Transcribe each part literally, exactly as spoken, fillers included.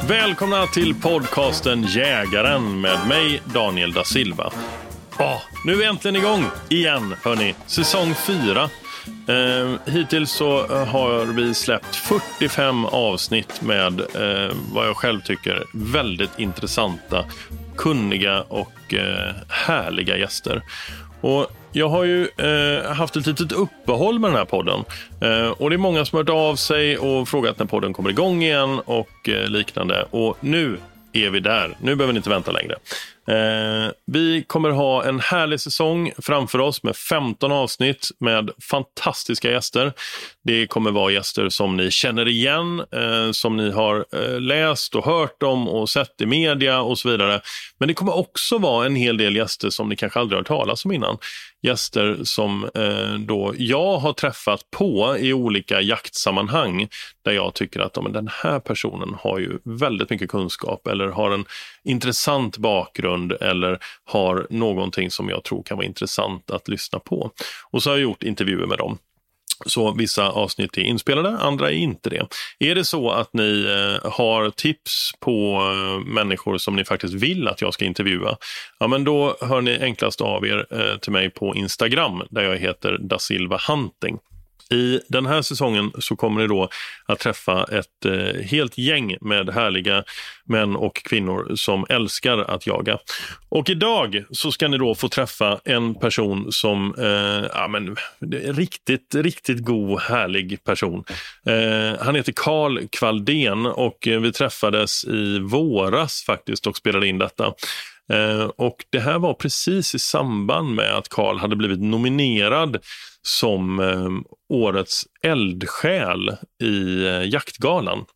Välkomna till podcasten Jägaren med mig, Daniel da Silva. Ja, nu är vi äntligen igång igen, hörni. Säsong fyra. Eh, hittills så har vi släppt fyrtiofem avsnitt med eh, vad jag själv tycker väldigt intressanta, kunniga och eh, härliga gäster. Och jag har ju eh, haft ett litet uppehåll med den här podden. Eh, och det är många som har hört av sig och frågat när podden kommer igång igen och eh, liknande. Och nu är vi där. Nu behöver ni inte vänta längre. Eh, vi kommer ha en härlig säsong framför oss med femton avsnitt med fantastiska gäster. Det kommer vara gäster som ni känner igen, eh, som ni har eh, läst och hört om och sett i media och så vidare. Men det kommer också vara en hel del gäster som ni kanske aldrig har hört talas om innan. Gäster som eh, då jag har träffat på i olika jaktsammanhang där jag tycker att ja, men den här personen har ju väldigt mycket kunskap eller har en intressant bakgrund eller har någonting som jag tror kan vara intressant att lyssna på. Och så har jag gjort intervjuer med dem. Så vissa avsnitt är inspelade, andra är inte det. Är det så att ni eh, har tips på eh, människor som ni faktiskt vill att jag ska intervjua, ja men då hör ni enklast av er eh, till mig på Instagram där jag heter da Silva Hunting. I den här säsongen så kommer ni då att träffa ett eh, helt gäng med härliga män och kvinnor som älskar att jaga. Och idag så ska ni då få träffa en person som eh, ja, men, riktigt, riktigt god, härlig person. Eh, han heter Carl Kvaldén och vi träffades i våras faktiskt och spelade in detta. Eh, och det här var precis i samband med att Carl hade blivit nominerad som eh, årets eldsjäl i eh, jaktgalan.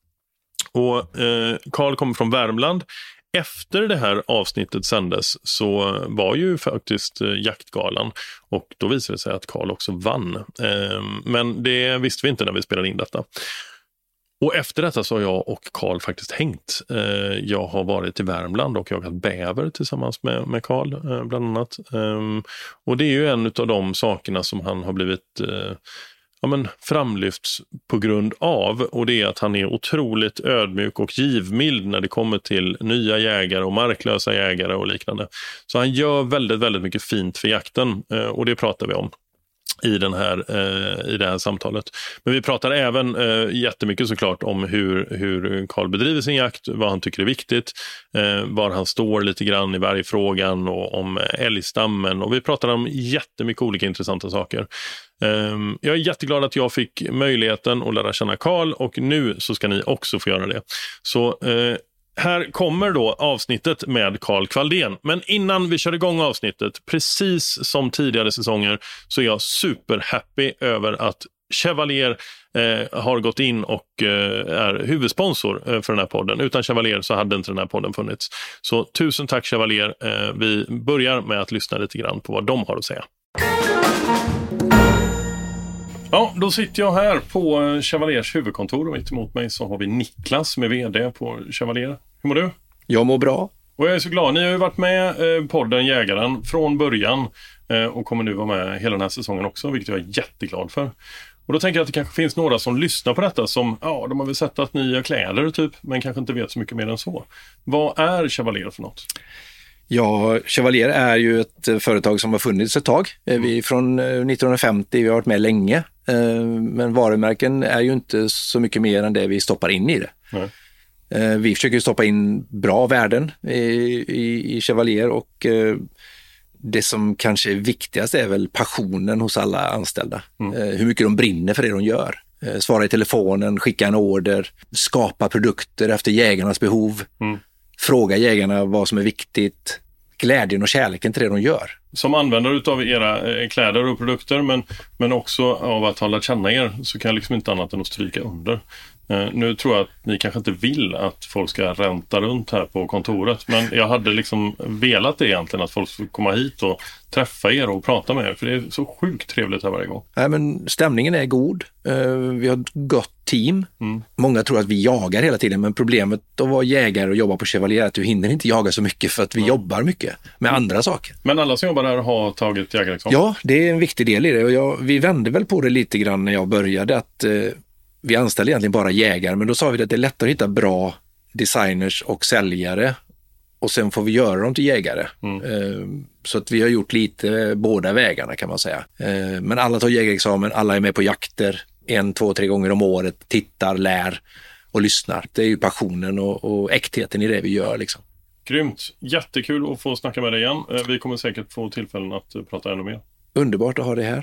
Och eh, Carl kommer från Värmland. Efter det här avsnittet sändes så var ju faktiskt eh, jaktgalan och då visade det sig att Carl också vann. Eh, men det visste vi inte när vi spelade in detta. Och efter detta så har jag och Carl faktiskt hängt. Jag har varit i Värmland och jagat bäver tillsammans med, med Carl bland annat. Och det är ju en av de sakerna som han har blivit ja, men framlyfts på grund av. Och det är att han är otroligt ödmjuk och givmild när det kommer till nya jägare och marklösa jägare och liknande. Så han gör väldigt, väldigt mycket fint för jakten och det pratar vi om i den här eh, i det här samtalet. Men vi pratar även eh, jättemycket såklart om hur hur Carl bedriver sin jakt, vad han tycker är viktigt, eh, var han står lite grann i vargfrågan och om älgstammen, och vi pratar om jättemycket olika intressanta saker. Eh, jag är jätteglad att jag fick möjligheten att lära känna Carl och nu så ska ni också få göra det. Så eh, här kommer då avsnittet med Carl Kvaldén. Men innan vi kör igång avsnittet, precis som tidigare säsonger, så är jag superhappy över att Chevalier eh, har gått in och eh, är huvudsponsor eh, för den här podden. Utan Chevalier så hade inte den här podden funnits. Så tusen tack Chevalier. Eh, vi börjar med att lyssna lite grann på vad de har att säga. Ja, då sitter jag här på Chevaliers huvudkontor och mitt emot mig så har vi Niklas som är vd på Chevalier. Hur mår du? Jag mår bra. Och jag är så glad. Ni har ju varit med eh, podden Jägaren från början eh, och kommer nu vara med hela den här säsongen också, vilket jag är jätteglad för. Och då tänker jag att det kanske finns några som lyssnar på detta som, ja, de har väl sett att ni gör kläder typ, men kanske inte vet så mycket mer än så. Vad är Chevalier för något? Ja, Chevalier är ju ett företag som har funnits ett tag. Vi är från nittonhundrafemtio, vi har varit med länge. Men varumärken är ju inte så mycket mer än det vi stoppar in i det. Nej. Vi försöker stoppa in bra värden i, i, i Chevalier och det som kanske är viktigast är väl passionen hos alla anställda. Mm. Hur mycket de brinner för det de gör. Svara i telefonen, skicka en order, skapa produkter efter jägarnas behov. Mm. Fråga jägarna vad som är viktigt, glädjen och kärleken till det de gör. Som användare utav era eh, kläder och produkter men, men också av att ha lärt känna er så kan jag liksom inte annat än att stryka under. Eh, nu tror jag att ni kanske inte vill att folk ska ränta runt här på kontoret, men jag hade liksom velat det egentligen att folk skulle komma hit och träffa er och prata med er, för det är så sjukt trevligt här varje gång. Nej, men stämningen är god. Uh, vi har ett gott team. Mm. Många tror att vi jagar hela tiden, men problemet att vara jägare och jobba på Chevalier är att du hinner inte jaga så mycket för att vi mm. jobbar mycket med mm. andra saker. Men alla som jobbar här har tagit jägarexamen? Ja, det är en viktig del i det. Och jag, vi vände väl på det lite grann när jag började att uh, vi anställde egentligen bara jägare, men då sa vi att det är lättare att hitta bra designers och säljare. Och sen får vi göra dem till jägare. Mm. Så att vi har gjort lite båda vägarna kan man säga. Men alla tar jägarexamen, alla är med på jakter en, två, tre gånger om året, tittar, lär och lyssnar. Det är ju passionen och, och äktheten i det vi gör liksom. Grymt. Jättekul att få snacka med dig igen. Vi kommer säkert få tillfällen att prata ännu mer. Underbart att ha det här.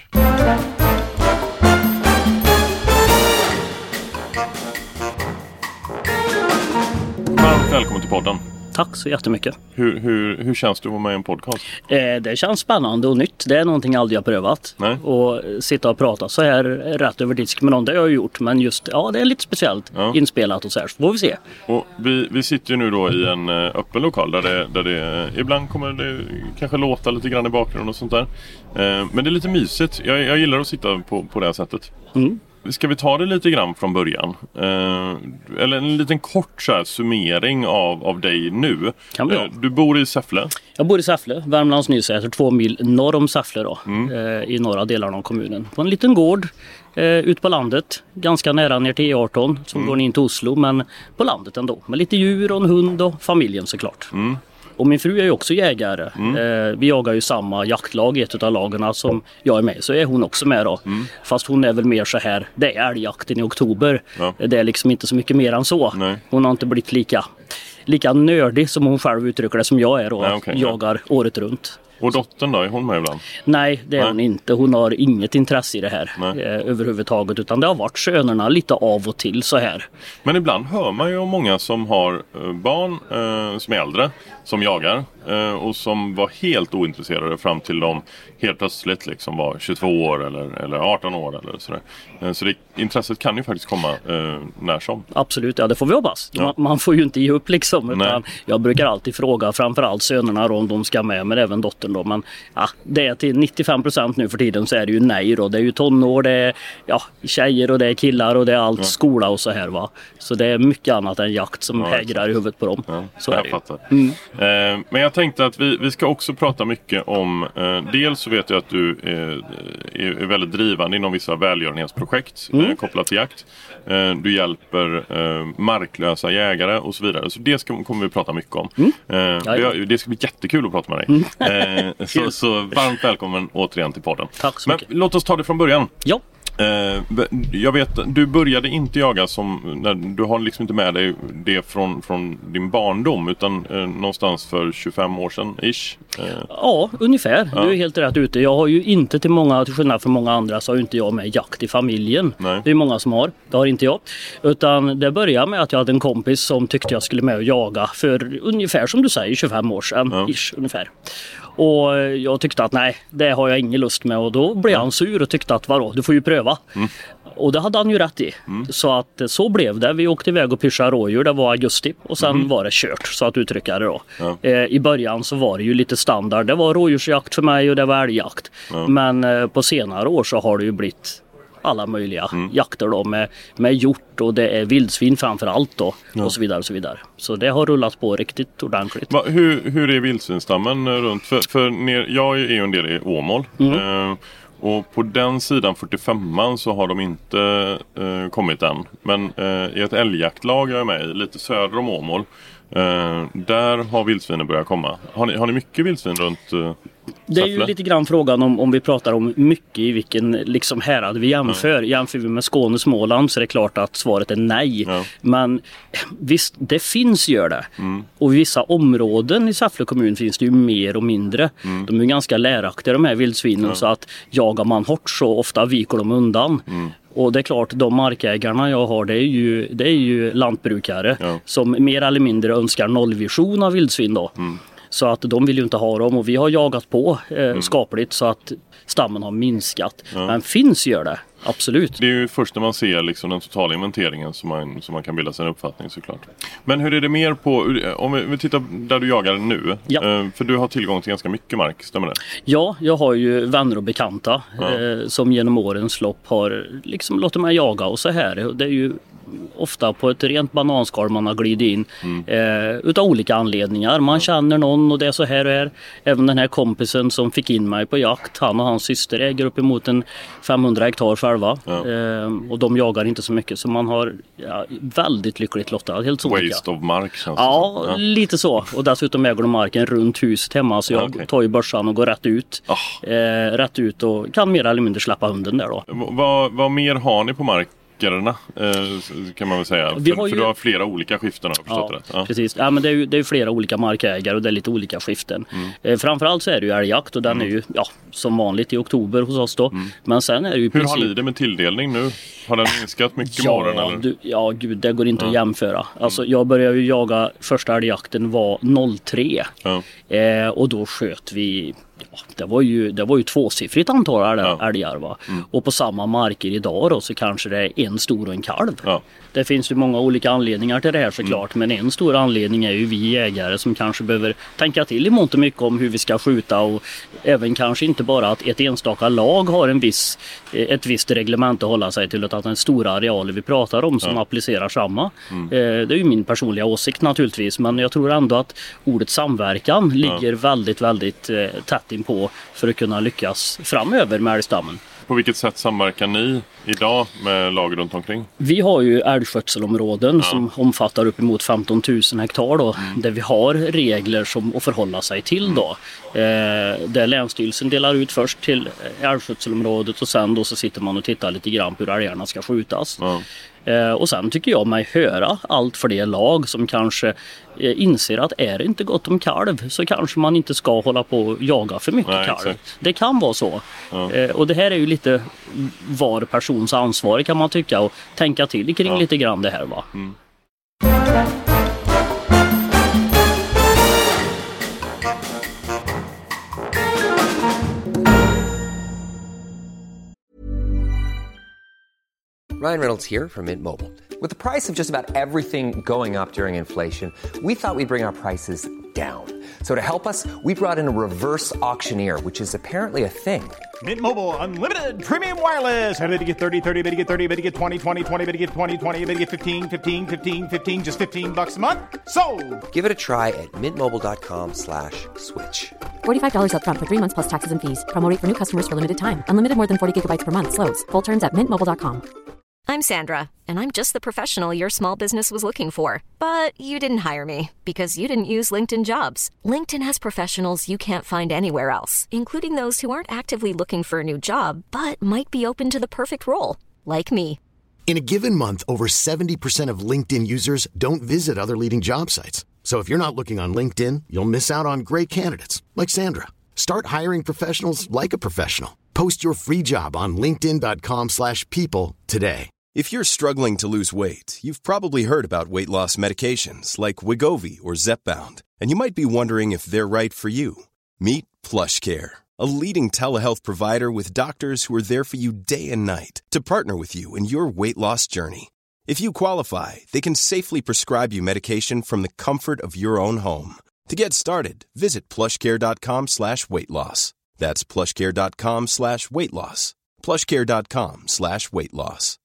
Varmt välkommen till podden. Tack så jättemycket. Hur, hur, hur känns det att vara med i en podcast? Eh, det känns spännande och nytt. Det är någonting jag aldrig har prövat. Nej. Och sitta och prata så här rätt över disk med någon, det har jag gjort. Men just, ja det är lite speciellt ja. inspelat och så här. Så får vi se. Och vi, vi sitter ju nu då i en öppen lokal där det, där det ibland kommer det kanske låta lite grann i bakgrunden och sånt där. Eh, men det är lite mysigt. Jag, jag gillar att sitta på, på det här sättet. Mm. Ska vi ta det lite grann från början? Eh, eller en liten kort så här, summering av, av dig nu. Kan vi eh, du bor i Säffle? Jag bor i Säffle, Värmlands Nysäter, två mil norr om Säffle då, mm. eh, i norra delarna av kommunen. På en liten gård eh, ut på landet, ganska nära ner till E arton som mm. går in till Oslo, men på landet ändå. Med lite djur och en hund och familjen såklart. Mm. Och min fru är ju också jägare. Mm. Eh, vi jagar ju samma jaktlag i ett av lagarna som jag är med. Så är hon också med då. Mm. Fast hon är väl mer så här, det är älgjakten i oktober. Ja. Det är liksom inte så mycket mer än så. Nej. Hon har inte blivit lika, lika nördig som hon själv uttrycker det som jag är och Nej, okay, jagar ja. året runt. Och dottern då, är hon med ibland? Nej, det är Nej. hon inte. Hon har inget intresse i det här eh, överhuvudtaget. Utan det har varit sönerna lite av och till så här. Men ibland hör man ju om många som har eh, barn eh, som är äldre, som jagar eh, och som var helt ointresserade fram till de helt plötsligt liksom var tjugotvå år eller, eller arton år eller sådär. Eh, så det, intresset kan ju faktiskt komma eh, när som. Absolut, ja det får vi hoppas. Ja. Man, man får ju inte ge upp liksom. Utan Nej. jag brukar alltid fråga framförallt sönerna då, om de ska med, men även dottern då. Men ja, det är till nittiofem procent nu för tiden så är det ju nej då. Det är ju tonår, det är ja, tjejer och det är killar och det är allt ja. skola och så här va. Så det är mycket annat än jakt som ja, hägrar i huvudet på dem. Ja, så jag är det fattar. Mm. Eh, men jag tänkte att vi, vi ska också prata mycket om, eh, dels så vet jag att du eh, är, är väldigt drivande inom vissa välgörenhetsprojekt mm. eh, kopplat till jakt. Eh, du hjälper eh, marklösa jägare och så vidare. Så det ska, kommer vi prata mycket om. Mm. Eh, det, det ska bli jättekul att prata med dig. Mm. Eh, så, så varmt välkommen återigen till podden. Tack så men mycket. Låt oss ta det från början. Ja. Uh, jag vet, du började inte jaga som, när, du har liksom inte med dig det från, från din barndom utan uh, någonstans för tjugofem år sedan ish. Uh. Ja, ungefär. Ja. Du är helt rätt ute. Jag har ju inte till många, till skillnad från många andra så har ju inte jag med jakt i familjen. Nej. Det är många som har, det har inte jag. Utan det började med att jag hade en kompis som tyckte jag skulle med och jaga för ungefär som du säger tjugofem år sedan ja. ish ungefär. Och jag tyckte att nej, det har jag ingen lust med och då blev han sur och tyckte att vadå, du får ju pröva. Mm. Och det hade han ju rätt i. Mm. Så att så blev det. Vi åkte iväg och pyschade rådjur, det var augusti och sen mm. var det kört så att uttrycka det då. Ja. Eh, I början så var det ju lite standard. Det var rådjursjakt för mig och det var älgjakt. Ja. Men eh, på senare år så har det ju blivit alla möjliga mm. jakter då med, med hjort och det är vildsvin framför allt då ja. och så vidare och så vidare. Så det har rullat på riktigt ordentligt. Va, hur, hur är vildsvinstammen runt? För, för ner, jag är ju en del i Åmål mm. eh, och på den sidan fyrtiofemman så har de inte eh, kommit än. Men eh, i ett älgjaktlag jag är med i, lite söder om Åmål, eh, där har vildsvinen börjat komma. Har ni, har ni mycket vildsvin runt eh, Det är ju lite grann frågan om, om vi pratar om mycket i vilken liksom härad vi jämför. Mm. Jämför vi med Skåne och Småland så är det klart att svaret är nej. Ja. Men visst, det finns gör det. Mm. Och i vissa områden i Säffle kommun finns det ju mer och mindre. Mm. De är ganska läraktiga de här vildsvinen ja. så att jagar man hårt så ofta viker de undan. Mm. Och det är klart, de markägarna jag har, det är ju, det är ju lantbrukare ja. som mer eller mindre önskar nollvision av vildsvin då. Mm. Så att de vill ju inte ha dem och vi har jagat på eh, mm. skapligt så att stammen har minskat. Ja. Men finns gör det, absolut. Det är ju först när man ser liksom den totala inventeringen som man, som man kan bilda sig en uppfattning såklart. Men hur är det mer på, om vi, vi tittar där du jagar nu, ja. eh, för du har tillgång till ganska mycket mark, stämmer det? Ja, jag har ju vänner och bekanta ja. eh, som genom årens lopp har liksom låtit mig jaga och så här. Det är ju ofta på ett rent bananskal man har glidit in mm. eh, utav olika anledningar. Man känner någon och det är så här och här. Även den här kompisen som fick in mig på jakt, han och hans syster äger upp emot en femhundra hektar själva. Ja. Eh, och de jagar inte så mycket, så man har ja, väldigt lyckligt lottad. Helt så Waste of mark känns ja, ja, lite så. Och dessutom äger de marken runt huset hemma, så jag ja, okay. tar ju börsan och går rätt ut. Oh. Eh, rätt ut och kan mer eller mindre släppa hunden där då. V- vad, vad mer har ni på mark? Kan man väl säga. Vi för, har ju... för du har flera olika skiften, har jag förstått ja, det. Ja, precis. Ja, men det är ju det är flera olika markägare och det är lite olika skiften. Mm. Eh, framförallt så är det ju älgjakt och den mm. är ju ja, som vanligt i oktober hos oss då. Mm. Men sen är det ju Hur precis... har ni det med tilldelning nu? Har den minskat mycket ja, morgon eller? Du, ja, gud, det går inte ja. att jämföra. Alltså, jag började ju jaga, första älgjakten var noll tre. Ja. Eh, och då sköt vi... Ja, det var ju det var ju tvåsiffrigt antal ja. älgar va. Mm. Och på samma marker idag då så kanske det är en stor och en kalv. Ja. Det finns ju många olika anledningar till det här såklart, mm. men en stor anledning är ju vi jägare som kanske behöver tänka till i mångt och mycket om hur vi ska skjuta, och även kanske inte bara att ett enstaka lag har en viss ett visst reglement att hålla sig till, utan att den stora arealer vi pratar om som ja. applicerar samma. Mm. Det är ju min personliga åsikt naturligtvis, men jag tror ändå att ordet samverkan ligger ja. väldigt väldigt tätt in på för att kunna lyckas framöver med älgstammen. På vilket sätt samverkar ni idag med lag runt omkring? Vi har ju älgskötselområden ja. som omfattar uppemot femton tusen hektar då, mm. där vi har regler som att förhålla sig till mm. då. Eh, där Länsstyrelsen delar ut först till älgskötselområdet och sen då så sitter man och tittar lite grann på hur älgarna ska skjutas. Ja. Eh, och sen tycker jag mig höra allt för det lag som kanske eh, inser att är det inte gott om kalv så kanske man inte ska hålla på och jaga för mycket Nej, kalv. Exakt. Det kan vara så. Ja. Eh, och det här är ju lite var persons ansvar kan man tycka, och tänka till kring ja. lite grann det här va. Mm. Ryan Reynolds here from Mint Mobile. With the price of just about everything going up during inflation, we thought we'd bring our prices down. So to help us, we brought in a reverse auctioneer, which is apparently a thing. Mint Mobile Unlimited Premium Wireless. How to get thirty, thirty, how to get thirty, how to get twenty, twenty, twenty, how to get twenty, twenty, how to get fifteen, fifteen, fifteen, fifteen, just fifteen bucks a month? Sold! Give it a try at mintmobile.com slash switch. forty-five dollars up front for three months plus taxes and fees. Promo rate for new customers for limited time. Unlimited more than forty gigabytes per month. Slows full terms at mint mobile dot com. I'm Sandra, and I'm just the professional your small business was looking for. But you didn't hire me because you didn't use LinkedIn Jobs. LinkedIn has professionals you can't find anywhere else, including those who aren't actively looking for a new job, but might be open to the perfect role, like me. In a given month, over seventy percent of LinkedIn users don't visit other leading job sites. So if you're not looking on LinkedIn, you'll miss out on great candidates, like Sandra. Start hiring professionals like a professional. Post your free job on linkedin dot com slash people today. If you're struggling to lose weight, you've probably heard about weight loss medications like Wegovy or Zepbound, and you might be wondering if they're right for you. Meet PlushCare, a leading telehealth provider with doctors who are there for you day and night to partner with you in your weight loss journey. If you qualify, they can safely prescribe you medication from the comfort of your own home. To get started, visit plushcare.com slash weight loss. That's plushcare.com slash weight loss. plushcare.com slash weight loss.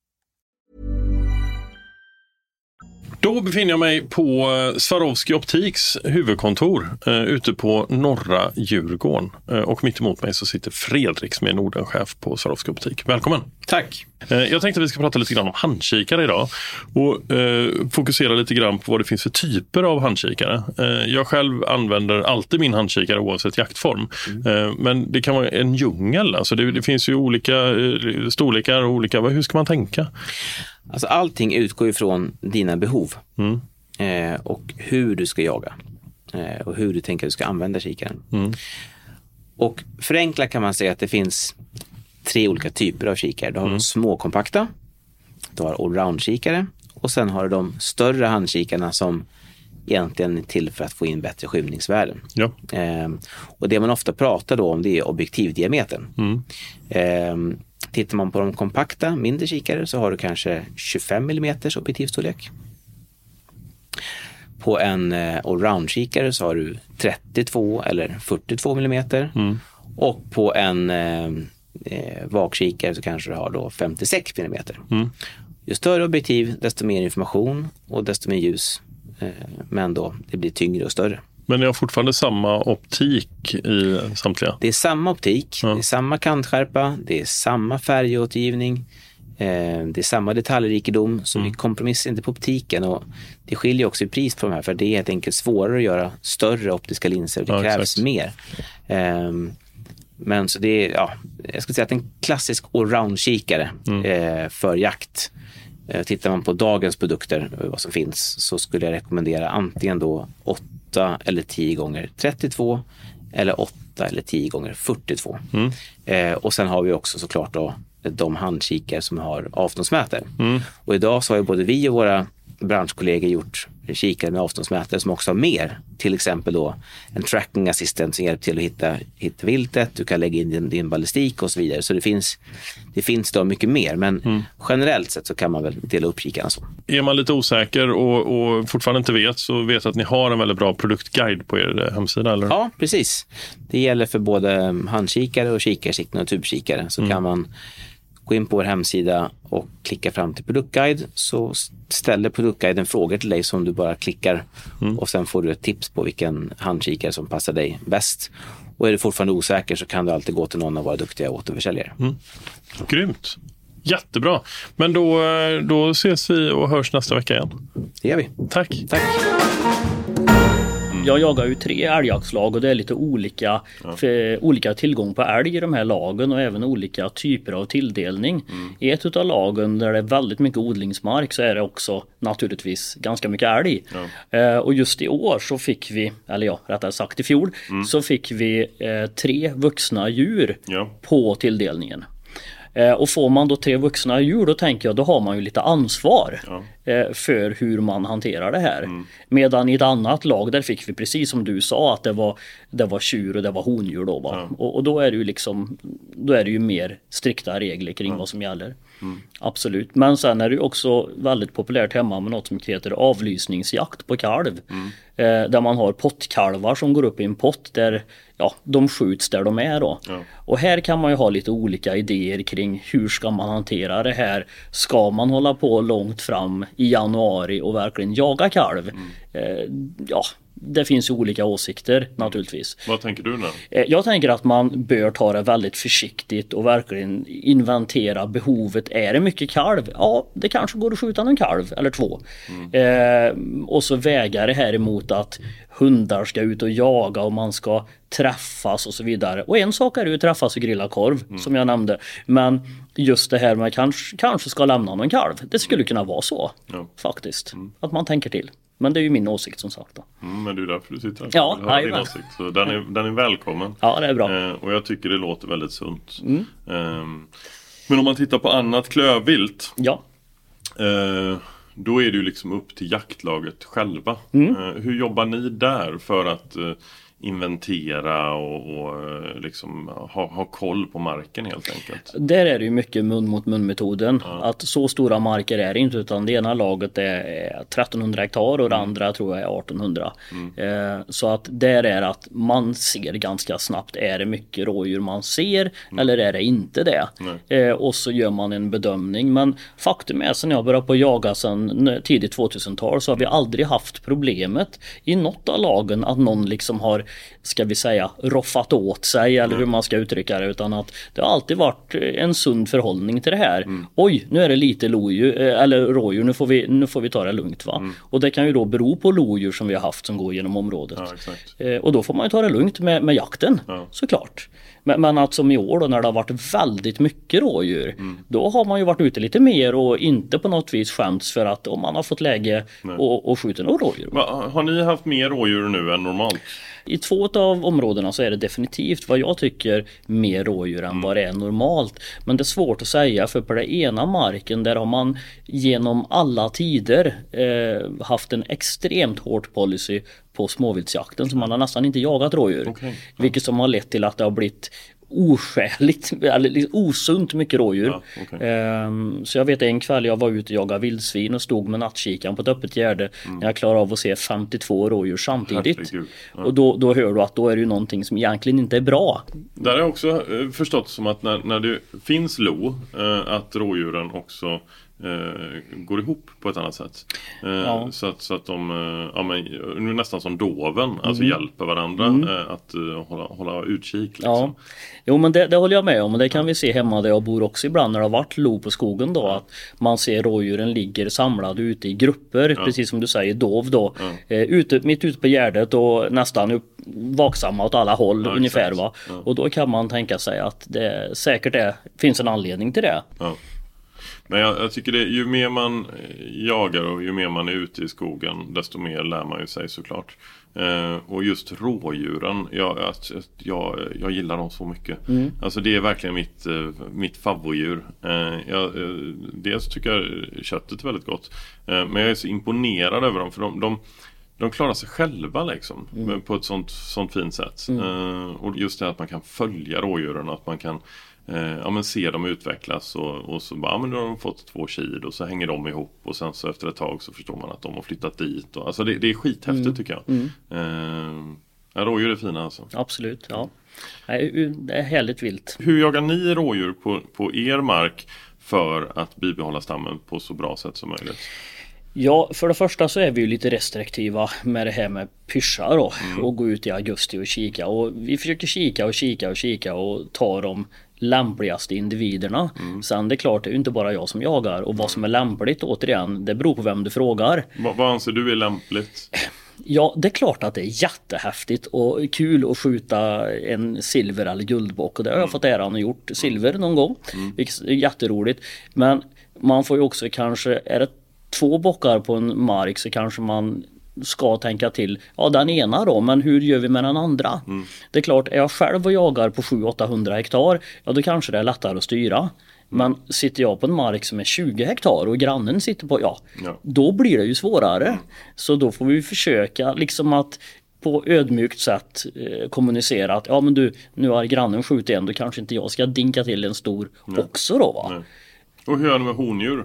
Då befinner jag mig på Swarovski Optiks huvudkontor eh, ute på norra Djurgården. Eh, och mitt emot mig så sitter Fredrik som är Nordenchef på Swarovski Optik. Välkommen! Tack! Eh, jag tänkte att vi ska prata lite grann om handkikare idag och eh, fokusera lite grann på vad det finns för typer av handkikare. Eh, jag själv använder alltid min handkikare oavsett jaktform. Mm. Eh, men det kan vara en djungel. Alltså det, det finns ju olika eh, storlekar och olika... Hur ska man tänka? Alltså allting utgår ifrån dina behov mm. eh, och hur du ska jaga eh, och hur du tänker att du ska använda kikaren. Mm. Och förenklat kan man säga att det finns tre olika typer av kikare. Du har mm. de små kompakta, du har allround-kikare och sen har du de större handkikarna som egentligen är till för att få in bättre skymningsvärden. Ja. Eh, och det man ofta pratar då om det är objektivdiametern. Mm. Eh, Tittar man på de kompakta, mindre kikare så har du kanske tjugofem millimeter objektivstorlek. På en allround-kikare så har du trettiotvå eller fyrtiotvå millimeter. Mm. Och på en eh, vakkikare så kanske du har då femtiosex millimeter. Mm. ju större objektiv, desto mer information och desto mer ljus. Eh, men då, det blir tyngre och större. Men ni har fortfarande samma optik i samtliga? Det är samma optik, ja. Det är samma kantskärpa, det är samma färgåtergivning, eh, det är samma detaljrikedom, så mm. vi kompromissar inte på optiken, och det skiljer också i pris på de här, för det är helt enkelt svårare att göra större optiska linser, det ja, krävs exakt. mer. Eh, men så det är, ja, jag skulle säga att en klassisk allround-kikare mm. eh, för jakt. Eh, tittar man på dagens produkter, vad som finns, så skulle jag rekommendera antingen då åtta eller tio gånger trettiotvå eller åtta eller tio gånger fyrtiotvå. Mm. Eh, och sen har vi också såklart då de handkikare som har avståndsmätare. Mm. Och idag så har ju både vi och våra branschkollegor gjort kikare med avståndsmätare som också har mer. Till exempel då en tracking assistent som hjälper till att hitta, hitta viltet. Du kan lägga in din, din ballistik och så vidare. Så det finns, det finns då mycket mer. Men mm. generellt sett så kan man väl dela upp kikarna så. Är man lite osäker och, och fortfarande inte vet, så vet att ni har en väldigt bra produktguide på er hemsida, eller? Ja, precis. Det gäller för både handkikare och kikarsikten och tubkikare. Så mm. kan man gå in på vår hemsida och klicka fram till produktguide, så ställer produktguiden frågor till dig som du bara klickar mm. och sen får du ett tips på vilken handkikare som passar dig bäst. Och är du fortfarande osäker så kan du alltid gå till någon av våra duktiga återförsäljare. Mm. Grymt. Jättebra. Men då, då ses vi och hörs nästa vecka igen. Det gör vi. Tack. Tack. Jag jagar ju tre älgjaktslag och det är lite olika, ja. för, olika tillgång på älg i de här lagen och även olika typer av tilldelning. Mm. I ett av lagen där det är väldigt mycket odlingsmark så är det också naturligtvis ganska mycket älg. Ja. Eh, och just i år så fick vi, eller ja, rättare sagt i fjol, mm. så fick vi eh, tre vuxna djur ja. på tilldelningen. Eh, och får man då tre vuxna djur, då tänker jag, då har man ju lite ansvar ja. eh, för hur man hanterar det här. Mm. Medan i ett annat lag, där fick vi precis som du sa, att det var, det var tjur och det var hondjur då, va? Ja. Och, och då är det ju liksom, då är det ju mer strikta regler kring ja. vad som gäller. Mm. Absolut. Men sen är det ju också väldigt populärt hemma med något som heter avlysningsjakt på kalv. Mm. Eh, där man har pottkalvar som går upp i en pott där ja, de skjuts där de är då. Ja. Och här kan man ju ha lite olika idéer kring hur ska man hantera det här. Ska man hålla på långt fram i januari och verkligen jaga kalv? Mm. Eh, ja, det finns ju olika åsikter naturligtvis. Vad tänker du nu? Jag tänker att man bör ta det väldigt försiktigt och verkligen inventera behovet. Är det mycket kalv? Ja, det kanske går att skjuta en kalv eller två. Mm. Eh, och så väga det här emot att hundar ska ut och jaga och man ska träffas och så vidare. Och en sak är ju att träffas och grilla korv, mm. som jag nämnde. Men just det här med kanske, kanske ska lämna någon kalv. Det skulle kunna vara så, ja. faktiskt. Mm. Att man tänker till. Men det är ju min åsikt som sagt då. Mm, men det är därför du sitter här. Ja, har din åsikt. Så den är, den är välkommen. Ja, det är bra. Eh, och jag tycker det låter väldigt sunt. Mm. Eh, men om man tittar på annat klövvilt. Ja. Eh, då är det ju liksom upp till jaktlaget själva. Mm. Eh, hur jobbar ni där för att eh, inventera och, och liksom ha, ha koll på marken helt enkelt? Där är det ju mycket mun mot mun metoden. Ja. Att så stora marker är det inte, utan det ena laget är trettonhundra hektar och det mm. andra tror jag är artonhundra. Mm. Eh, så att där är att man ser ganska snabbt, är det mycket rådjur man ser mm. eller är det inte det? Eh, och så gör man en bedömning. Men faktum är, sen jag började på jaga sedan tidigt tvåtusental, så har vi aldrig haft problemet i något av lagen att någon liksom har, ska vi säga, roffat åt sig eller mm. hur man ska uttrycka det, utan att det har alltid varit en sund förhållning till det här. Mm. Oj, nu är det lite lodjur, eller rådjur, nu får vi, nu får vi ta det lugnt, va? Mm. Och det kan ju då bero på lodjur som vi har haft som går genom området. Ja, exakt. Eh, och då får man ju ta det lugnt med, med jakten, ja. såklart. Men, men att som i år då, när det har varit väldigt mycket rådjur, mm. då har man ju varit ute lite mer och inte på något vis skämts för att om man har fått läge och, och skjuta några rådjur. Va, har ni haft mer rådjur nu än normalt? I två av områdena så är det definitivt vad jag tycker mer rådjur än mm. vad det är normalt. Men det är svårt att säga, för på det ena marken där har man genom alla tider eh, haft en extremt hård policy på småviltsjakten, så man har nästan inte jagat rådjur. Okay. Ja. Vilket som har lett till att det har blivit oskäligt, eller liksom osunt mycket rådjur. Ja, okay. ehm, så jag vet en kväll jag var ute och jagade vildsvin och stod med nattkikan på ett öppet gärde mm. när jag klarade av att se femtiotvå rådjur samtidigt. Ja. Och då, då hör du att då är det ju någonting som egentligen inte är bra. Där har jag också eh, förstått som att när, när det finns lo, eh, att rådjuren också Eh, går ihop på ett annat sätt. Eh, ja. så, att, så att de eh, ja, men, nu nästan som doven, mm. alltså hjälper varandra mm. eh, att eh, hålla, hålla utkik. Liksom. Ja. Jo, men det, det håller jag med om, och det kan vi se hemma där jag bor också ibland när det har varit lo på skogen då, ja. Att man ser rådjuren ligger samlade ute i grupper, ja. Precis som du säger, dov då, ja. eh, ute, mitt ute på gärdet och nästan upp, vaksamma åt alla håll ja, ungefär va? Ja. Och då kan man tänka sig att det säkert är, finns en anledning till det. Ja. Men jag, jag tycker det, ju mer man jagar och ju mer man är ute i skogen, desto mer lär man ju sig såklart. Eh, och just rådjuren, jag, jag, jag gillar dem så mycket. Mm. Alltså det är verkligen mitt, mitt favoritdjur. Eh, jag, dels tycker jag köttet är väldigt gott. Eh, men jag är så imponerad över dem, för de... de De klarar sig själva liksom, mm. på ett sånt, sånt fint sätt. Mm. Eh, och just det att man kan följa rådjuren och att man kan eh, ja, men se dem utvecklas och, och så bara, ja, men nu har de fått två kilo och så hänger de ihop och sen så efter ett tag så förstår man att de har flyttat dit. Och, alltså det, det är skithäftigt mm. tycker jag. Mm. Eh, ja, rådjur är fina alltså. Absolut, ja. Det är härligt vilt. Hur jagar ni rådjur på, på er mark för att bibehålla stammen på så bra sätt som möjligt? Ja, för det första så är vi ju lite restriktiva med det här med pyscha då, mm. och gå ut i augusti och kika. Och vi försöker kika och kika och kika och ta de lämpligaste individerna. Mm. Sen det är klart, det är ju inte bara jag som jagar. Och vad som är lämpligt, återigen, det beror på vem du frågar. Va, vad anser du är lämpligt? Ja, det är klart att det är jättehäftigt och kul att skjuta en silver eller guldbock. Och det har jag mm. fått äran att gjort. Silver någon gång, mm. vilket är jätteroligt. Men man får ju också kanske, är det två bockar på en mark så kanske man ska tänka till, ja den ena då, men hur gör vi med den andra? Mm. Det är klart, är jag själv och jagar på sju till åttahundra hektar, ja då kanske det är lättare att styra. Mm. Men sitter jag på en mark som är tjugo hektar och grannen sitter på, ja, ja. då blir det ju svårare. Mm. Så då får vi försöka liksom att på ödmjukt sätt eh, kommunicera att, ja men du, nu har grannen skjutit en, då kanske inte jag ska dinka till en stor Nej. också då va? Nej. Och hur är det med hondjur?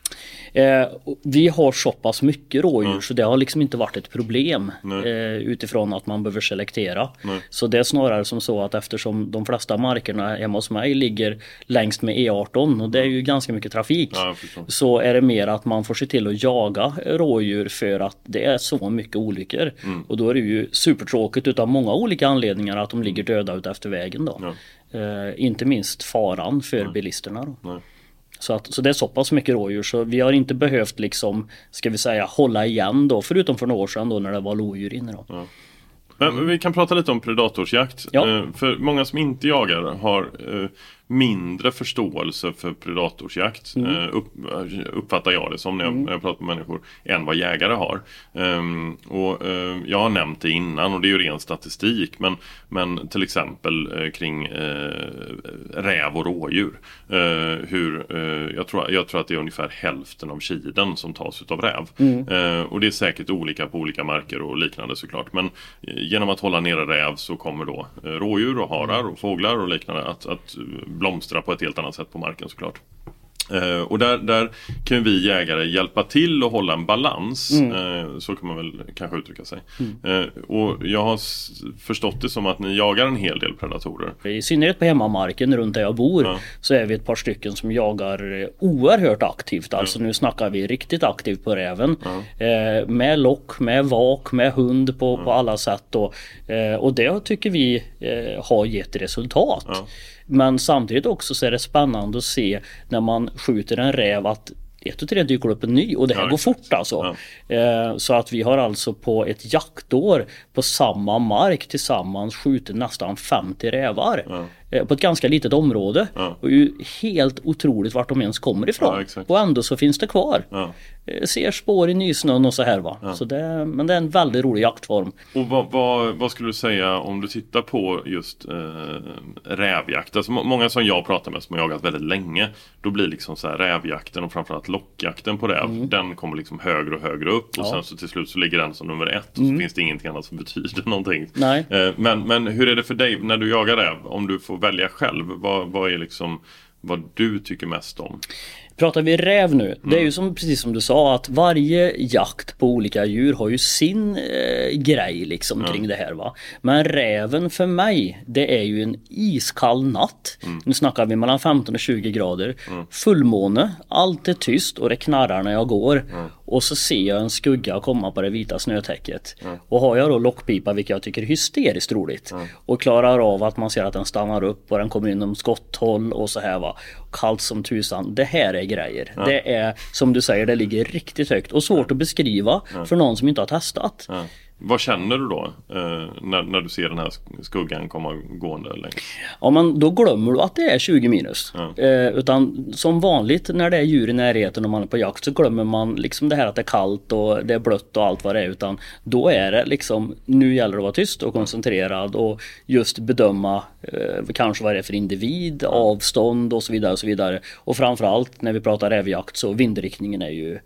Eh, vi har så pass mycket rådjur mm. så det har liksom inte varit ett problem eh, utifrån att man behöver selektera. Nej. Så det är snarare som så att eftersom de flesta markerna hemma hos mig ligger längst med E arton och det är ju ganska mycket trafik, ja, så är det mer att man får se till att jaga rådjur för att det är så mycket olyckor. Mm. Och då är det ju supertråkigt utav många olika anledningar att de ligger döda ut efter vägen då. Ja. Eh, inte minst faran för Nej. bilisterna då. Nej. Så, att, så det är så pass mycket rådjur så vi har inte behövt liksom, ska vi säga, hålla igen då, förutom för några år sedan då när det var lodjur inne då. Ja. Men vi kan prata lite om predatorsjakt. Ja. Eh, för många som inte jagar har eh, mindre förståelse för predatorsjakt. Mm. Eh, upp, uppfattar jag det som när jag, mm. när jag pratar med människor, än vad jägare har. Um, och uh, jag har nämnt det innan och det är ju ren statistik. Men, men till exempel uh, kring uh, räv och rådjur. Uh, hur, uh, jag, tror, jag tror att det är ungefär hälften av kiden som tas utav räv. Mm. Uh, och det är säkert olika på olika marker och liknande såklart. Men uh, genom att hålla nere räv så kommer då uh, rådjur och harar och fåglar och liknande att, att blomstra på ett helt annat sätt på marken såklart. Uh, och där, där kan vi jägare hjälpa till och hålla en balans. Mm. Uh, så kan man väl kanske uttrycka sig. Mm. Uh, och jag har s- förstått det som att ni jagar en hel del predatorer. I synnerhet på hemmamarken runt där jag bor, ja. så är vi ett par stycken som jagar oerhört aktivt. Alltså ja. nu snackar vi riktigt aktivt på räven. Ja. Uh, med lock, med vak, med hund på, ja. på alla sätt. Och, uh, och det tycker vi uh, har gett resultat. Ja. Men samtidigt också så är det spännande att se när man skjuter en räv att ett och tre dyker upp en ny och det här ja, går fort alltså. Ja. Eh, så att vi har alltså på ett jaktår på samma mark tillsammans skjutit nästan femtio rävar. Ja. Eh, på ett ganska litet område. Ja. Och ju helt otroligt vart de ens kommer ifrån. Ja, och ändå så finns det kvar. Ja. Eh, ser spår i nysnön och så här va. Ja. Så det, men det är en väldigt rolig jaktform. Och vad, vad, vad skulle du säga om du tittar på just eh, rävjakt? Alltså må- många som jag pratar med som har jagat väldigt länge, då blir liksom så här rävjakten och framförallt lockjakten på räv, mm. den kommer liksom högre och högre upp och ja. sen så till slut så ligger den som nummer ett mm. och så finns det ingenting annat som betyder någonting. Nej. Eh, men, men hur är det för dig när du jagar räv? Om du får välja själv, vad, vad är liksom vad du tycker mest om? Pratar vi räv nu, mm. det är ju som, precis som du sa, att varje jakt på olika djur har ju sin eh, grej liksom mm. kring det här, va. Men räven för mig, det är ju en iskall natt. Mm. Nu snackar vi mellan femton och tjugo grader. Mm. Fullmåne, allt är tyst och det knarrar när jag går. Mm. Och så ser jag en skugga komma på det vita snötäcket. Mm. Och har jag då lockpipa, vilket jag tycker är hysteriskt roligt. Mm. Och klarar av att man ser att den stannar upp och den kommer inom skotthåll och så här, va. Kallt som tusan, det här är grejer. Ja. Det är, som du säger, det ligger riktigt högt och svårt att beskriva ja. för någon som inte har testat. Ja. Vad känner du då eh, när, när du ser den här skuggan komma gående längre? Ja, men då glömmer du att det är tjugo minus. Ja. Eh, utan som vanligt när det är djur i närheten och man är på jakt, så glömmer man liksom det här att det är kallt och det är blött och allt vad det är. Utan då är det liksom, nu gäller det att vara tyst och koncentrerad och just bedöma eh, kanske vad det är för individ, ja. avstånd och så vidare och så vidare. Och framförallt när vi pratar rävjakt, så vindriktningen är ju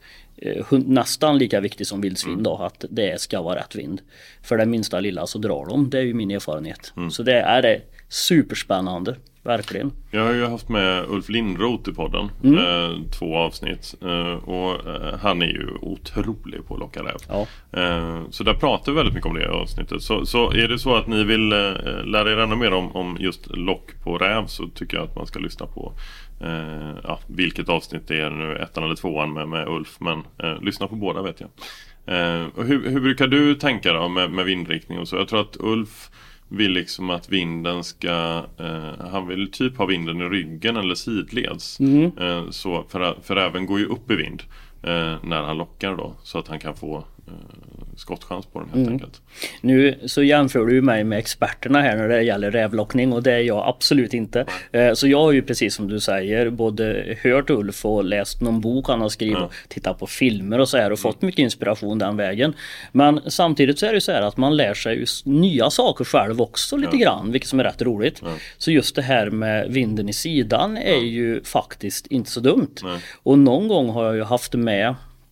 nästan lika viktig som vildsvin då, att det ska vara rätt vind. För det minsta lilla så drar de, det är ju min erfarenhet. Mm. Så det är det superspännande, verkligen. Jag har ju haft med Ulf Lindroth i podden, mm. eh, två avsnitt, eh, och eh, han är ju otrolig på att locka räv. Ja. Eh, så där pratar vi väldigt mycket om det i avsnittet. Så, så är det så att ni vill eh, lära er ännu mer om, om just lock på räv, så tycker jag att man ska lyssna på Uh, ja, vilket avsnitt det är nu, ettan eller tvåan med, med Ulf, men uh, lyssna på båda vet jag. Uh, och hur, hur brukar du tänka då med, med vindriktning och så? Jag tror att Ulf vill liksom att vinden ska, uh, han vill typ ha vinden i ryggen eller sidleds. Mm. Uh, så för, för även går ju upp i vind uh, när han lockar då, så att han kan få uh, skottchans på den helt mm. enkelt. Nu så jämför du mig med experterna här när det gäller rävlockning, och det är jag absolut inte. Mm. Så jag har ju precis som du säger både hört Ulf och läst någon bok han har skrivit mm. och tittat på filmer och så här och mm. fått mycket inspiration den vägen. Men samtidigt så är det så här att man lär sig ju nya saker själv också lite mm. grann, vilket som är rätt roligt. Mm. Så just det här med vinden i sidan är mm. ju faktiskt inte så dumt. Mm. Och någon gång har jag ju haft med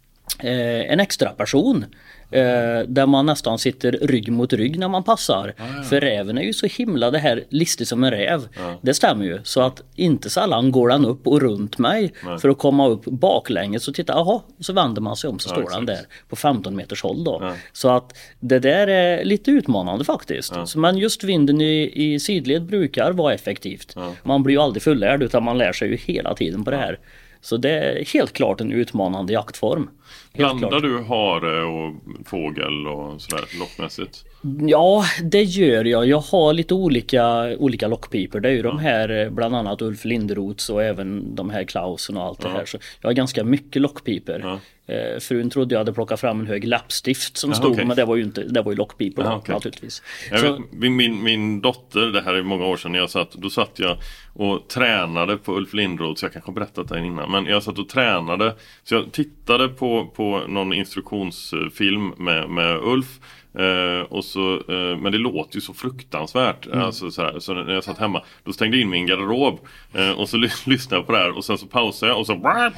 eh, en extra person Eh, där man nästan sitter rygg mot rygg när man passar. Ah, ja. För räven är ju så himla det här listig som en räv. Ja. Det stämmer ju. Så att inte sällan går den upp och runt mig. Nej. För att komma upp baklänges. Så titta, aha, så vänder man sig om, så ja, står exakt. den där på femton meters håll då. Ja. Så att det där är lite utmanande faktiskt. Ja. Så, men just vinden i, i sidled brukar vara effektivt. Ja. Man blir ju aldrig fullärd, utan man lär sig ju hela tiden på det här. Så det är helt klart en utmanande jaktform. Blandar du hare och fågel och sådär lockmässigt? Ja, det gör jag. Jag har lite olika, olika lockpiper. Det är ju ja. de här, bland annat Ulf Lindroths och även de här Klausen och allt ja. det här. Så jag har ganska mycket lockpiper. Ja. Eh, frun trodde jag hade plockat fram en hög läppstift som ja, stod, okay. men det var ju inte, det var ju lockpiper ja, okay. naturligtvis. Jag så, vet, min, min dotter, det här är många år sedan, jag satt, då satt jag och tränade på Ulf Lindroth, så jag kanske har berättat det innan, men jag satt och tränade, så jag tittade på, på någon instruktionsfilm med, med Ulf. Uh, och så, uh, men det låter ju så fruktansvärt mm. alltså, så, här, så när jag satt hemma, då stängde jag in min garderob uh, och så ly- lyssnade jag på det här, och sen så pausade jag och så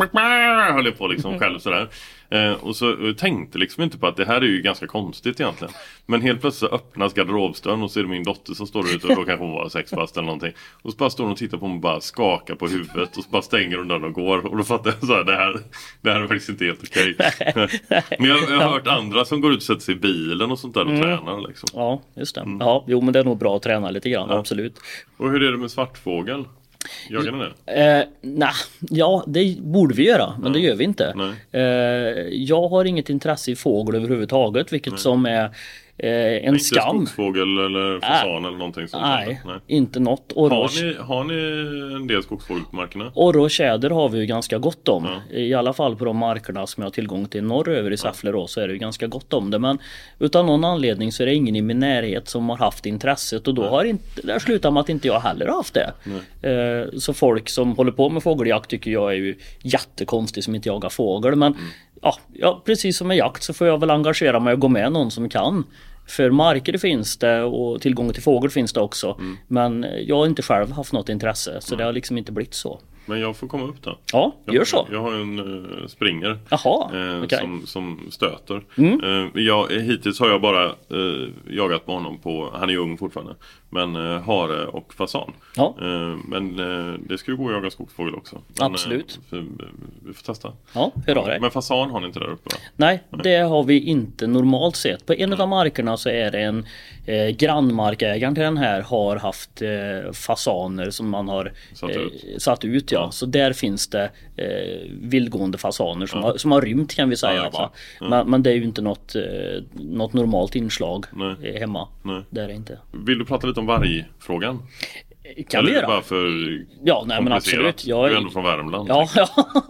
höll jag på liksom själv sådär. Uh, och så uh, tänkte liksom inte på att det här är ju ganska konstigt egentligen. Men helt plötsligt öppnas garderobsdörren och så är det min dotter som står ute, och då kanske hon var sex fast eller någonting. Och så bara står hon och tittar på mig och bara skakar på huvudet, och så bara stänger hon dörren och går. Och då fattar jag så här, det här, det här är faktiskt inte helt okej. Men jag, jag har hört andra som går ut och sätter sig i bilen och sånt där och mm. tränar liksom. Ja, just det. Mm. Ja, jo, men det är nog bra att träna lite grann, ja. absolut. Och hur är det med svartfågel? Jagar ni det? Eh, nej, ja, det borde vi göra, men nej. det gör vi inte. Eh, jag har inget intresse i fågel överhuvudtaget, vilket nej. som är Eh, en inte skam. Inte skogsfågel eller fasan äh, eller någonting sånt. Nej, nej, inte något. Orre... Har, ni, har ni en del skogsfågel på markerna? Orre och tjäder har vi ju ganska gott om. Ja. I alla fall på de markerna som jag har tillgång till norröver i Säffle då, så är det ju ganska gott om det. Men utan någon anledning så är det ingen i min närhet som har haft intresset, och då nej. har inte, där slutar med att inte jag heller har haft det. Eh, så folk som håller på med fågeljakt tycker jag är ju jättekonstigt som inte jagar fågel. Men mm. ja, ja, precis som med jakt så får jag väl engagera mig och gå med någon som kan. För marker finns det och tillgång till fågel finns det också. Mm. Men jag har inte själv haft något intresse, så mm. det har liksom inte blivit så. Men jag får komma upp då. Ja, jag, gör så. Jag har en uh, springer Jaha, uh, okay. som, som stöter. Mm. Uh, jag, hittills har jag bara uh, jagat på honom på, han är ung fortfarande, men uh, hare och fasan. Ja. Uh, men uh, det ska ju gå att jaga skogsfågel också. Men, absolut. Uh, vi, vi får testa. Ja, hur har det? Men fasan har ni inte där uppe, va? Nej, Nej, det har vi inte normalt sett. På en av markerna så är det en eh, grannmarkägaren till den här har haft eh, fasaner som man har satt eh, ut. Satt ut ja. Ja. Så där finns det eh, vildgående fasaner som, Ja. har, som har rymt kan vi säga. Ja, va? ja. Men, men det är ju inte något, eh, något normalt inslag Nej. hemma. Nej. Det är det inte. Vill du prata lite om vargfrågan? Kan Eller vi är det göra? bara för Ja, nej men komplicerat? absolut. Jag, Du är ändå från Värmland. Ja, ja.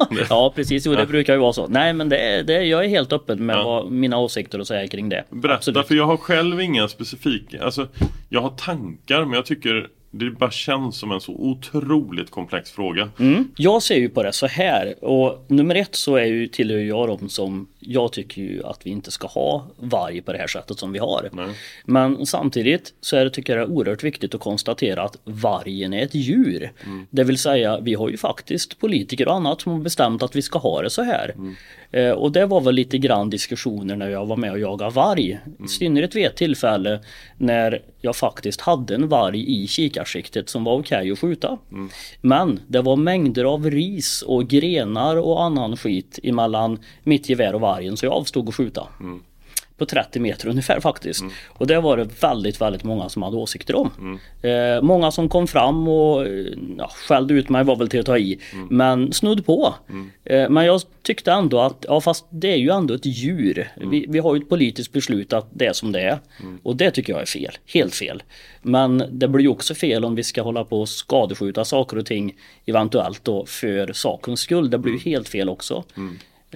ja precis. Jo, det brukar ju vara så. Nej, men det, det, jag är helt öppen med Ja. vad mina åsikter att säga kring det. Berätta, Absolut. för jag har själv inga specifika, alltså jag har tankar, men jag tycker det bara känns som en så otroligt komplex fråga. Mm. Jag ser ju på det så här, och nummer ett så är ju tillhör jag dem som jag tycker ju att vi inte ska ha varg på det här sättet som vi har. Nej. Men samtidigt så är det, tycker jag det är oerhört viktigt att konstatera att vargen är ett djur. Mm. Det vill säga, vi har ju faktiskt politiker och annat som har bestämt att vi ska ha det så här. Mm. Eh, och det var väl lite grann diskussioner när jag var med och jagade varg. Mm. I synnerhet vid ett tillfälle när jag faktiskt hade en varg i kikarsiktet som var okej att skjuta. Mm. Men det var mängder av ris och grenar och annan skit emellan mitt gevär och vargen, så jag avstod att skjuta. Mm. På trettio meter ungefär faktiskt. Mm. Och det var det väldigt, väldigt många som hade åsikter om. Mm. Eh, många som kom fram och ja, skällde ut mig var väl till att ta i. Mm. Men snudd på. Mm. Eh, men jag tyckte ändå att, ja fast det är ju ändå ett djur. Mm. Vi, vi har ju ett politiskt beslut att det är som det är. Mm. Och det tycker jag är fel. Helt fel. Men det blir ju också fel om vi ska hålla på och skadeskjuta saker och ting eventuellt då för sakens skull. Det blir ju helt fel också. Mm.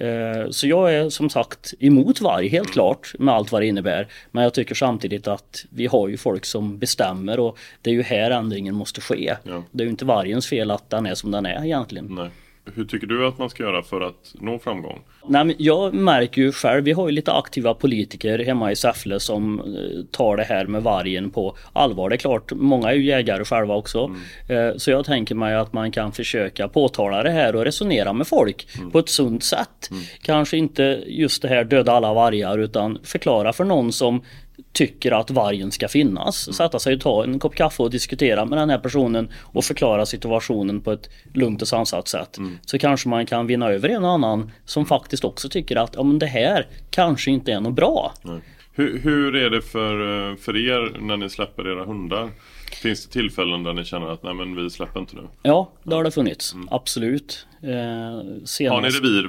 Så jag är som sagt emot varg, helt klart, med allt vad det innebär. Men jag tycker samtidigt att vi har ju folk som bestämmer, och det är ju här ändringen måste ske. Ja. Det är ju inte vargens fel att den är som den är egentligen. Nej. Hur tycker du att man ska göra för att nå framgång? Nej, men jag märker ju själv, vi har ju lite aktiva politiker hemma i Säffle som tar det här med vargen på allvar. Det är klart, många är ju jägare själva också. Mm. Så jag tänker mig att man kan försöka påtala det här och resonera med folk mm. på ett sunt sätt. Mm. Kanske inte just det här döda alla vargar, utan förklara för någon som tycker att vargen ska finnas. Mm. Sätta sig och ta en kopp kaffe och diskutera med den här personen och förklara situationen på ett lugnt och sansat sätt. Mm. Så kanske man kan vinna över en och annan som faktiskt också tycker att ja, men det här kanske inte är något bra. Nej. Hur, hur är det för, för er när ni släpper era hundar? Finns det tillfällen där ni känner att nej, men vi släpper inte nu? Ja, det har det funnits. Mm. Absolut. Eh, senast... Har ni revir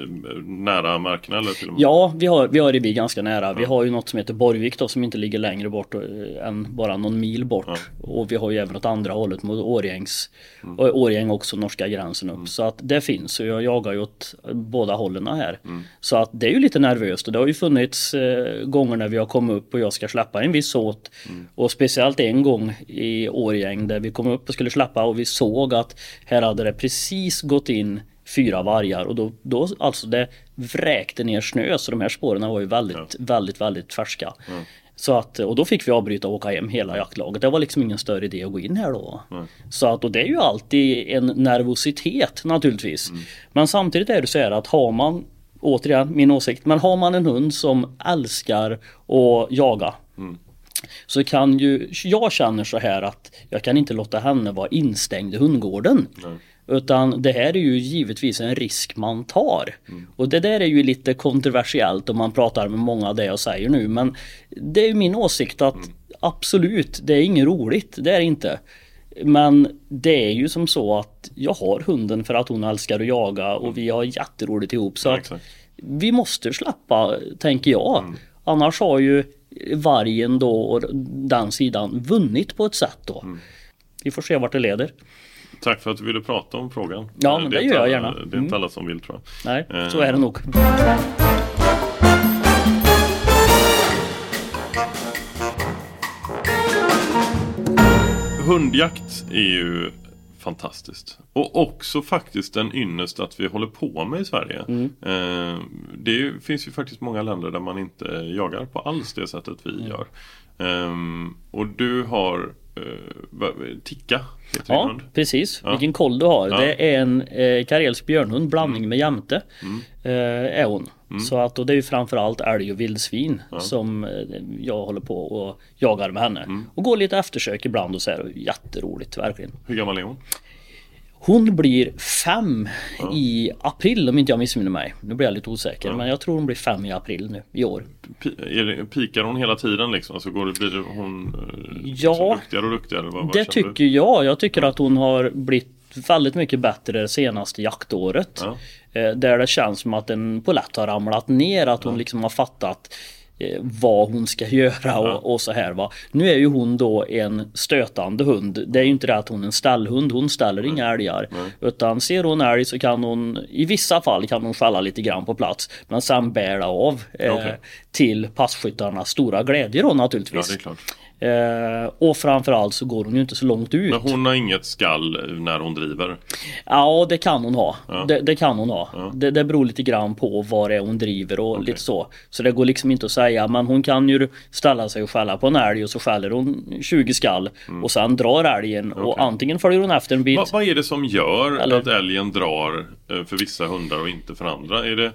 nära markerna eller till och med? Ja, vi har, vi har revir ganska nära. Ja. Vi har ju något som heter Borgvik då, som inte ligger längre bort än bara någon mil bort. Ja. Och vi har ju även åt andra hållet mot Årjängs. Mm. Och Årjäng också, norska gränsen upp. Mm. Så att det finns, och jag jagar ju åt båda hållen här. Mm. Så att det är ju lite nervöst, och det har ju funnits eh, gånger när vi har kommit upp och jag ska släppa en viss åt. Mm. Och speciellt en gång i Årjäng där vi kom upp och skulle släppa, och vi såg att här hade det precis gått in fyra vargar, och då, då alltså det vräkte ner snö, så de här spåren var ju väldigt, ja. väldigt, väldigt färska. Mm. Så att, och då fick vi avbryta och åka hem hela jaktlaget. Det var liksom ingen större idé att gå in här då. Mm. Så att, och det är ju alltid en nervositet naturligtvis. Mm. Men samtidigt är det så här att har man, återigen min åsikt, men har man en hund som älskar att jaga, mm. så kan ju, jag känner så här att jag kan inte låta henne vara instängd i hundgården. Nej. Utan det här är ju givetvis en risk man tar. Mm. Och det där är ju lite kontroversiellt om man pratar med många av det jag säger nu. Men det är ju min åsikt att mm. absolut, det är inget roligt. Det är inte. Men det är ju som så att jag har hunden för att hon älskar att jaga, och vi har jätteroligt ihop. Så ja, att vi måste släppa, tänker jag. Mm. Annars har ju vargen då och den sidan vunnit på ett sätt då. Mm. Vi får se vart det leder. Tack för att du ville prata om frågan. Ja, men det, det gör jag alla, gärna. Det är inte mm. alla som vill, tror jag. Nej, så är det nog. Hundjakt är ju fantastiskt. Och också faktiskt en ynnest att vi håller på med i Sverige. Mm. Eh, det finns ju faktiskt många länder där man inte jagar på alls det sättet vi mm. gör. Um, och du har uh, Ticka. Ja, precis. Ja. Vilken koll du har. Ja. Det är en eh, karelsk björnhund, blandning mm. med jämte mm. eh, är hon. Mm. Så att, och det är ju framförallt älg och vildsvin ja. som eh, jag håller på och jagar med henne. Mm. Och går lite eftersök ibland och så här. Jätteroligt, verkligen. Hur gammal är hon? Hon blir fem ja. i april om inte jag missminner mig. Nu blir jag lite osäker, ja. men jag tror hon blir fem i april nu i år. P- är det, pikar hon hela tiden liksom? Alltså går det, blir hon ja, duktigare och duktigare? Vad, vad det tycker du? jag. Jag tycker att hon har blivit väldigt mycket bättre det senaste jaktåret. Ja. Där det känns som att en polett har ramlat ner. Att hon ja. liksom har fattat vad hon ska göra och, ja. och så här va. Nu är ju hon då en stötande hund. Det är ju inte det att hon är en ställhund. Hon ställer mm. inga älgar. Mm. Utan ser hon älg så kan hon, i vissa fall kan hon skälla lite grann på plats. Men sen bära av eh, okay. till passkyttarnas stora glädje då naturligtvis. Ja, det är klart. Eh, och framförallt så går hon ju inte så långt ut. Men hon har inget skall när hon driver? Ja, det kan hon ha. Ja. Det, det kan hon ha. Ja. Det, det beror lite grann på vad det är hon driver och okay. lite så. Så det går liksom inte att säga. Men hon kan ju ställa sig och skälla på en älg och så skäller hon tjugo skall mm. och sen drar älgen okay. och antingen följer hon efter en bit. Va, vad är det som gör Eller... att älgen drar för vissa hundar och inte för andra? Är det...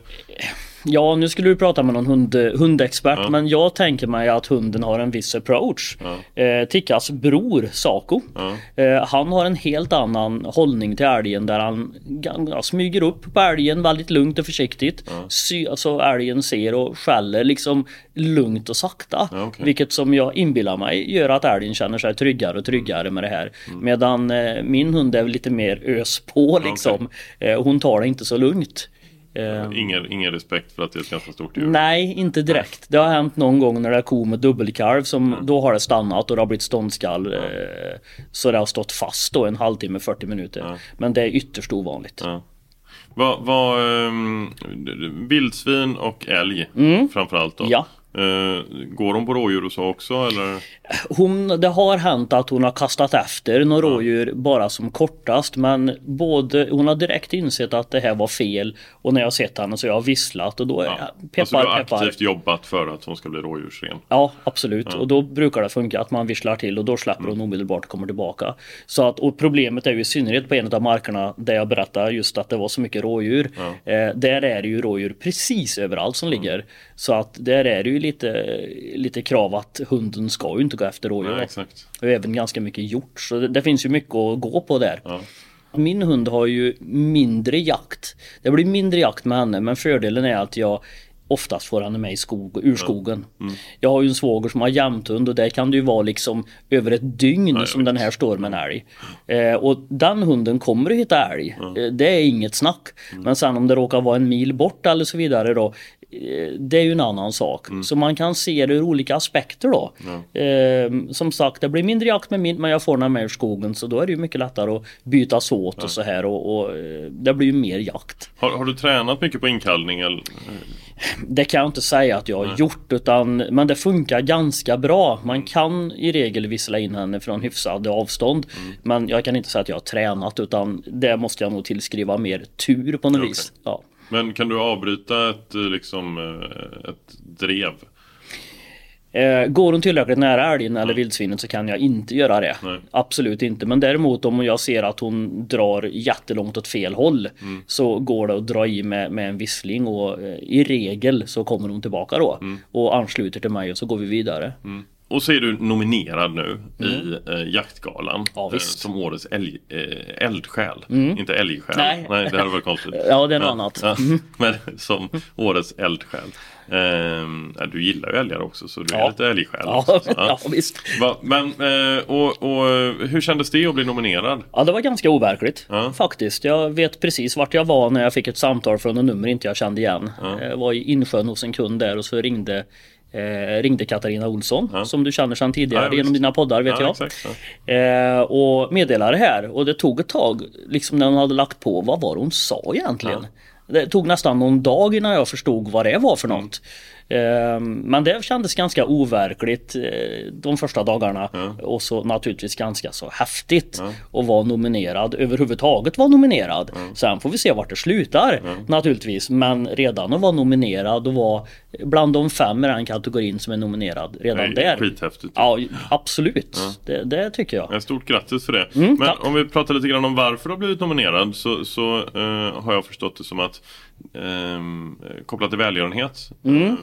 Ja, nu skulle du prata med någon hund, hundexpert, ja. men jag tänker mig att hunden har en viss approach. Ja. Eh, Tickas bror, Sako, ja. eh, han har en helt annan hållning till älgen där han ja, smyger upp på älgen väldigt lugnt och försiktigt. Ja. Sy, alltså älgen ser och skäller liksom lugnt och sakta. Ja, okay. Vilket som jag inbillar mig gör att älgen känner sig tryggare och tryggare mm. med det här. Mm. Medan eh, min hund är lite mer ös på liksom. Okay. Eh, hon tar det inte så lugnt. Ingen, ingen respekt för att det är ett ganska stort djur. Nej, inte direkt. Det har hänt någon gång när det är ko med dubbelkarv som mm. då har det stannat och det har blivit ståndskall mm. eh, så det har stått fast då en halvtimme, fyrtio minuter. Mm. Men det är ytterst ovanligt. Mm. Vad, vad um, vildsvin och älg mm. framförallt då? Ja. Uh, går hon på rådjur och så också eller? Hon, det har hänt att hon har kastat efter några ja. rådjur bara som kortast, men både, hon har direkt insett att det här var fel och när jag har sett henne så jag har visslat och då ja. peppar, alltså du har peppar. aktivt jobbat för att hon ska bli rådjursren? Ja, absolut. Ja. Och då brukar det funka att man visslar till och då släpper mm. hon omedelbart och kommer tillbaka. Så att, och problemet är ju i synnerhet på en av markerna där jag berättade just att det var så mycket rådjur. Ja. Eh, där är det ju rådjur precis överallt som mm. ligger. Så att där är det ju lite, lite krav att hunden ska ju inte gå efter rådjur. Nej, exakt. Och även ganska mycket gjort. Så det, det finns ju mycket att gå på där. Ja. Min hund har ju mindre jakt. Det blir mindre jakt med henne, men fördelen är att jag oftast får henne med i skog, ur skogen. Mm. Jag har ju en svåger som har jämthund och där kan det ju vara liksom över ett dygn Nej, som den här står med en älg. Eh, och den hunden kommer att hitta älg. Mm. Eh, det är inget snack. Mm. Men sen om det råkar vara en mil bort eller så vidare då, eh, det är ju en annan sak. Mm. Så man kan se det ur olika aspekter då. Mm. Eh, som sagt, det blir mindre jakt med min, men jag får den med ur skogen så då är det ju mycket lättare att bytas åt mm. och så här och, och det blir ju mer jakt. Har, har du tränat mycket på inkallning eller? Det kan jag inte säga att jag har Nej. gjort utan, men det funkar ganska bra. Man kan i regel vissla in henne från hyfsad avstånd mm. men jag kan inte säga att jag har tränat utan det måste jag nog tillskriva mer tur på något okay. vis. Ja. Men kan du avbryta ett, liksom, ett drev? Eh, går hon tillräckligt nära älgen eller vildsvinet så kan jag inte göra det. Nej. Absolut inte. Men däremot om jag ser att hon drar jättelångt åt fel håll mm. så går det att dra i med, med en vissling och eh, i regel så kommer hon tillbaka då mm. och ansluter till mig och så går vi vidare. Mm. Och så är du nominerad nu mm. i eh, jaktgalan ja, eh, som årets älg, eh, eldsjäl. Mm. Inte älgsjäl. Nej. Nej, det hade varit konstigt. Ja, det är något ja, annat. Ja, men som årets eldsjäl. Eh, du gillar ju älgar också så du ja. är lite älgsjäl. Ja, ja. ja visst. Va, men, eh, och, och hur kändes det att bli nominerad? Ja, det var ganska overkligt ja. faktiskt. Jag vet precis vart jag var när jag fick ett samtal från en nummer inte jag kände igen. Ja. Jag var i Insjön hos en kund där och så ringde Eh, ringde Katarina Olsson ja. som du känner sedan tidigare ja, genom dina poddar vet ja, jag exakt, ja. eh, och meddelade här och det tog ett tag liksom när hon hade lagt på vad var hon sa egentligen ja. Det tog nästan någon dag innan jag förstod vad det var för något mm. eh, men det kändes ganska overkligt eh, de första dagarna ja. och så naturligtvis ganska så häftigt ja. att vara nominerad överhuvudtaget vara nominerad ja. sen får vi se vart det slutar ja. naturligtvis men redan att vara nominerad och vara bland de fem i den kategorin som är nominerad redan Nej, där. Skithäftigt. Ja, absolut. Ja. Det, det tycker jag. Ja, stort grattis för det. Mm, Men tack. om vi pratar lite grann om varför du har blivit nominerad så, så uh, har jag förstått det som att um, kopplat till välgörenhet Mm. uh,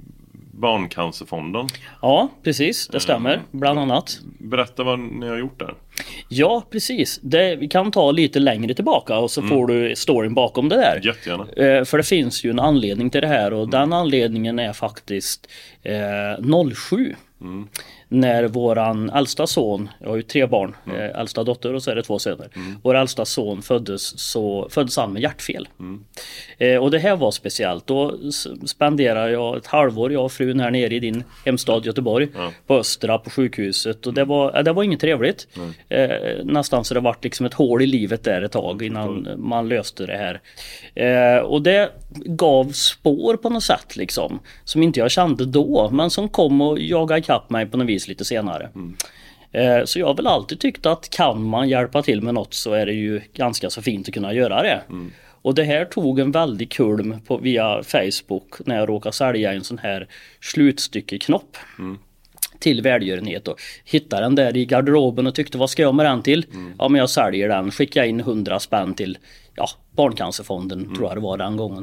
Barncancerfonden. Ja, precis. Det stämmer. Bland annat. Berätta vad ni har gjort där. Ja, precis. Det, vi kan ta lite längre tillbaka och så mm. får du storyn bakom det där. Jättegärna. Eh, för det finns ju en anledning till det här och mm. den anledningen är faktiskt eh, noll sju. Mm. När våran äldsta son, jag har ju tre barn, mm. eh, äldsta dotter och så är det två söner. Mm. Vår äldsta son föddes, så, föddes han med hjärtfel. Mm. Eh, och det här var speciellt. Då spenderade jag ett halvår, jag och frun här nere i din hemstad Göteborg, mm. på Östra på sjukhuset. Och det var, eh, det var inget trevligt. Mm. Eh, nästan så det var liksom ett hål i livet där ett tag innan mm. man löste det här. Eh, och det gav spår på något sätt liksom, som inte jag kände då, men som kom och jagade ikapp mig på något vis lite senare. Mm. Eh, så jag har väl alltid tyckt att kan man hjälpa till med något så är det ju ganska så fint att kunna göra det. Mm. Och det här tog en väldig kulm på, via Facebook när jag råkade sälja en sån här slutstyckeknopp. Mm. till välgörenhet och hittade den där i garderoben och tyckte vad ska jag med den till? Mm. Ja, men jag säljer den, skickar in hundra spänn till ja, Barncancerfonden mm. tror jag det var den gången.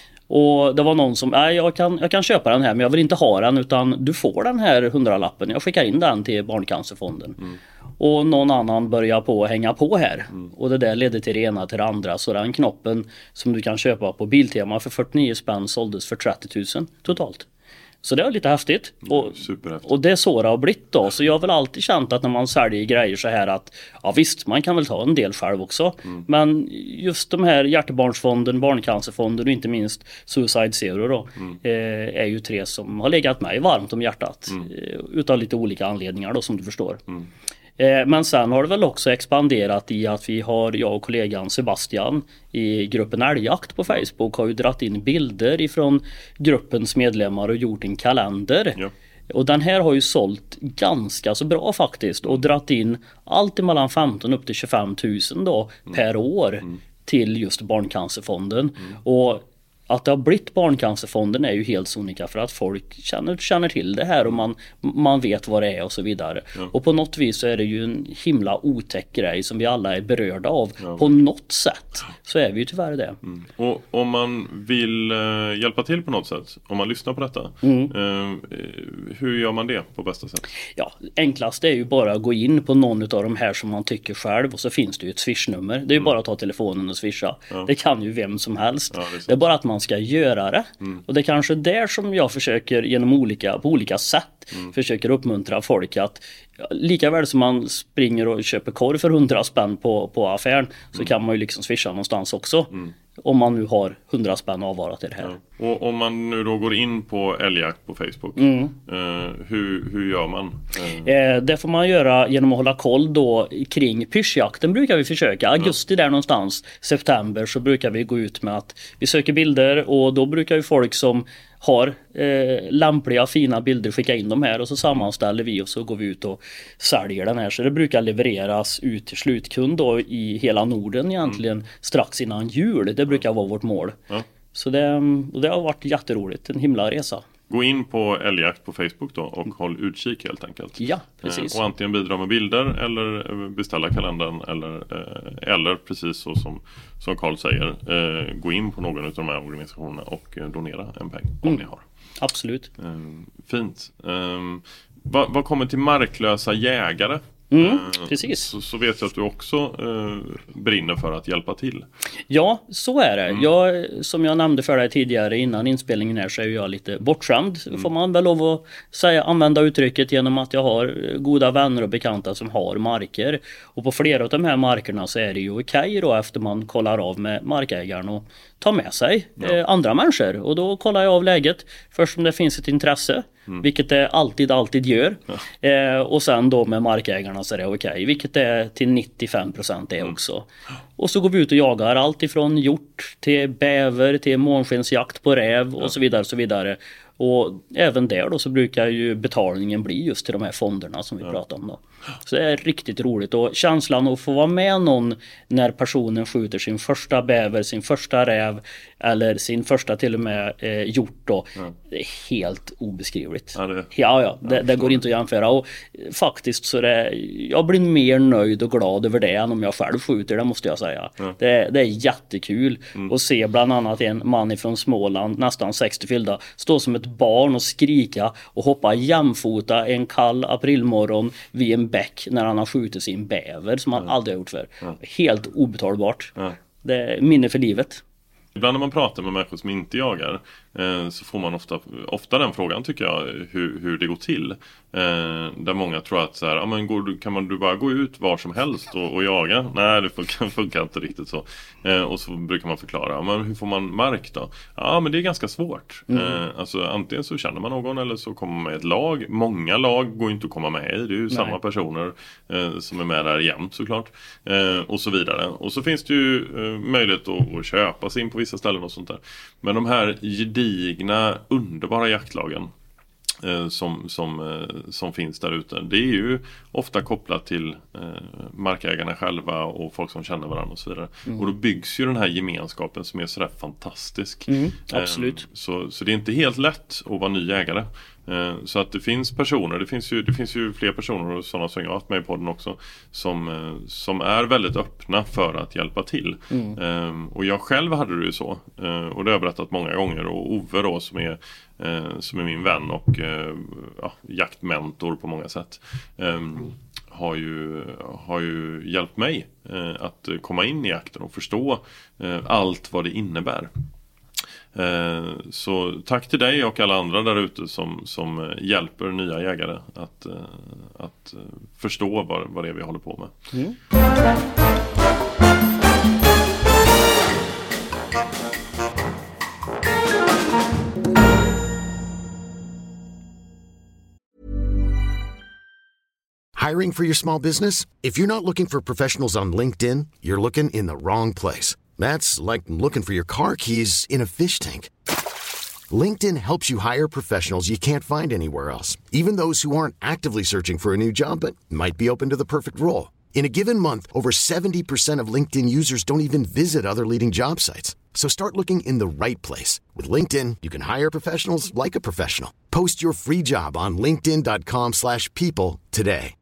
Och det var någon som, nej jag kan, jag kan köpa den här men jag vill inte ha den utan du får den här hundralappen, jag skickar in den till Barncancerfonden. Mm. Och någon annan börjar på att hänga på här. Mm. Och det där ledde till det ena till det andra. Så den knoppen som du kan köpa på Biltema för fyrtionio spänn såldes för trettio tusen totalt. Så det var lite häftigt. Och, och det är så det har blivit då. Så jag har väl alltid känt att när man säljer grejer så här att ja visst, man kan väl ta en del själv också. Mm. Men just de här Hjärtebarnsfonden, Barncancerfonden och inte minst Suicide Zero då mm. eh, är ju tre som har legat mig varmt om hjärtat. Mm. Eh, utav lite olika anledningar då som du förstår. Mm. Men sen har det väl också expanderat i att vi har, jag och kollegan Sebastian i gruppen Älgjakt på Facebook har ju dratt in bilder ifrån gruppens medlemmar och gjort en kalender. Ja. Och den här har ju sålt ganska så bra faktiskt och dratt in allt mellan femton upp till tjugofem tusen då mm. per år mm. till just Barncancerfonden. Mm. Och att det har blivit Barncancerfonden är ju helt sonika för att folk känner, känner till det här och man, man vet vad det är och så vidare. Ja. Och på något vis så är det ju en himla otäck grej som vi alla är berörda av. Ja. På något sätt så är vi ju tyvärr det. Mm. Och om man vill uh, hjälpa till på något sätt, om man lyssnar på detta, mm. uh, hur gör man det på bästa sätt? Ja, enklast är ju bara att gå in på någon av de här som man tycker själv och så finns det ju ett swishnummer. Det är ju mm. bara att ta telefonen och swisha. Ja. Det kan ju vem som helst. Ja, det, är det är bara att man ska göra det. Mm. Och det är kanske där som jag försöker genom olika, på olika sätt mm. försöker uppmuntra folk att lika väl som man springer och köper korv för hundra spänn på, på affären mm. så kan man ju liksom swisha någonstans också. Mm. Om man nu har hundra spänn avvarat till det här. Ja. Och om man nu då går in på Älgjakt på Facebook, mm. eh, hur, hur gör man? Eh. Eh, det får man göra genom att hålla koll då kring pyschjakten brukar vi försöka. Augusti där någonstans, september så brukar vi gå ut med att vi söker bilder och då brukar ju folk som har eh, lämpliga fina bilder skicka in dem här och så sammanställer vi och så går vi ut och säljer den här. Så det brukar levereras ut till slutkund då i hela Norden egentligen mm. strax innan jul. Det brukar vara vårt mål. Ja. Så det, och det har varit jätteroligt, en himla resa. Gå in på Älgjakt på Facebook då och håll utkik helt enkelt. Ja, precis. Eh, och antingen bidra med bilder eller beställa kalendern eller, eh, eller precis så som, som Carl säger, eh, gå in på någon av de här organisationerna och eh, donera en peng om mm. ni har. Absolut. Eh, fint. Eh, vad, vad kommer till marklösa jägare? Mm, eh, precis. Så, så vet jag att du också eh, brinner för att hjälpa till. Ja, så är det. Mm. Jag, som jag nämnde för dig tidigare innan inspelningen här så är jag lite bortskämd. Mm. Får man väl lov att säga, använda uttrycket genom att jag har goda vänner och bekanta som har marker. Och på flera av de här markerna så är det ju okej då efter man kollar av med markägaren och tar med sig ja. eh, andra människor. Och då kollar jag av läget först om det finns ett intresse. Mm. Vilket det alltid, alltid gör. Ja. Eh, och sen då med markägarna så är det okej. Vilket det är till nittiofem procent är mm. också. Och så går vi ut och jagar allt ifrån hjort till bäver till månskensjakt på räv och så vidare och så vidare. Och även där då så brukar ju betalningen bli just till de här fonderna som vi ja. pratar om då. Så det är riktigt roligt, och känslan att få vara med någon när personen skjuter sin första bäver, sin första räv eller sin första till och med eh, hjort då, ja. det är helt obeskrivligt. Ja, det, ja, ja, det, det går inte att jämföra, och faktiskt så det, jag blir mer nöjd och glad över det än om jag själv skjuter, det måste jag säga. Ja. Det, det är jättekul mm. att se bland annat en man från Småland, nästan sextio fyllda, stå som ett barn och skrika och hoppa jämfota en kall aprilmorgon vid en bäck när han har skjutit sin bäver som han ja. aldrig har gjort för. Ja. Helt obetalbart. Ja. Det är minne för livet. Ibland när man pratar med människor som inte jagar eh, så får man ofta, ofta den frågan, tycker jag, hur, hur det går till. Eh, där många tror att så här, ah, men går, kan man du bara gå ut var som helst och, och jaga? Nej, det funkar, funkar inte riktigt så. Eh, och så brukar man förklara, ah, men hur får man mark då? Ja, men det är ganska svårt. Mm. Eh, alltså antingen så känner man någon eller så kommer man med ett lag. Många lag går inte att komma med i. Det är ju Nej. samma personer eh, som är med där jämt såklart. Eh, och så vidare. Och så finns det ju eh, möjlighet att, att köpa sig in på vissa ställen och sånt där. Men de här gedigna, underbara jaktlagen eh, som, som, eh, som finns där ute, det är ju ofta kopplat till eh, markägarna själva och folk som känner varandra och så vidare. Mm. Och då byggs ju den här gemenskapen som är sådär fantastisk. Mm, absolut. Eh, så, så det är inte helt lätt att vara ny jägare. Så att det finns personer, det finns ju, det finns ju fler personer och sådana som jag har haft med i podden också som, som är väldigt öppna för att hjälpa till. Mm. Och jag själv hade det ju så, och det har jag berättat många gånger, och Ove då som är, som är min vän och ja, jaktmentor på många sätt, har ju, har ju hjälpt mig att komma in i jakten och förstå allt vad det innebär. Så tack till dig och alla andra där ute som, som hjälper nya jägare att, att förstå vad, vad det är vi håller på med. Mm. Hiring for your small business? If you're not looking for professionals on LinkedIn, you're looking in the wrong place. That's like looking for your car keys in a fish tank. LinkedIn helps you hire professionals you can't find anywhere else, even those who aren't actively searching for a new job but might be open to the perfect role. In a given month, over seventy percent of LinkedIn users don't even visit other leading job sites. So start looking in the right place. With LinkedIn, you can hire professionals like a professional. Post your free job on linkedin dot com slash people today.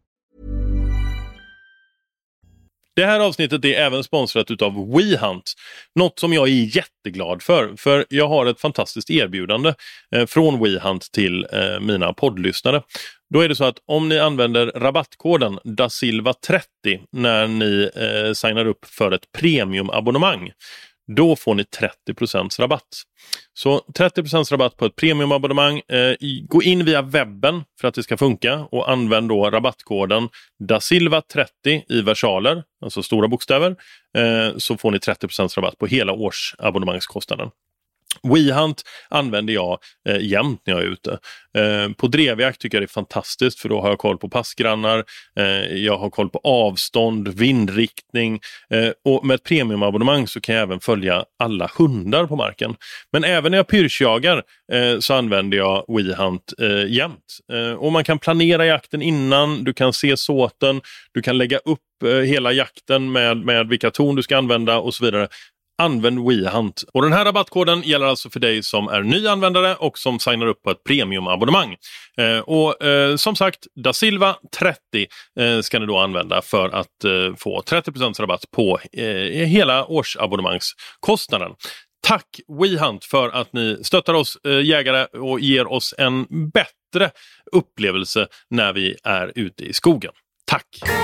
Det här avsnittet är även sponsrat utav WeHunt. Något som jag är jätteglad för. För jag har ett fantastiskt erbjudande eh, från WeHunt till eh, mina poddlyssnare. Då är det så att om ni använder rabattkoden da silva trettio när ni eh, signar upp för ett premiumabonnemang, då får ni trettio procent rabatt. Så trettio procent rabatt på ett premiumabonnemang. Eh, gå in via webben för att det ska funka och använd då rabattkoden da silva trettio i versaler, alltså stora bokstäver, eh, så får ni trettio procent rabatt på hela årsabonnemangskostnaden. WeHunt använder jag eh, jämt när jag är ute. Eh, på drevjakt tycker jag det är fantastiskt, för då har jag koll på passgrannar, eh, jag har koll på avstånd, vindriktning, eh, och med ett premiumabonnemang så kan jag även följa alla hundar på marken. Men även när jag pyrschjagar eh, så använder jag WeHunt eh, jämt. Eh, och man kan planera jakten innan, du kan se såten, du kan lägga upp eh, hela jakten med, med vilka ton du ska använda och så vidare. Använd WeHunt. Och den här rabattkoden gäller alltså för dig som är ny användare och som signar upp på ett premiumabonnemang. Eh, och eh, som sagt, da silva trettio eh, ska ni då använda för att eh, få trettio procent rabatt på eh, hela årsabonnemangskostnaden. Tack WeHunt för att ni stöttar oss eh, jägare och ger oss en bättre upplevelse när vi är ute i skogen. Tack!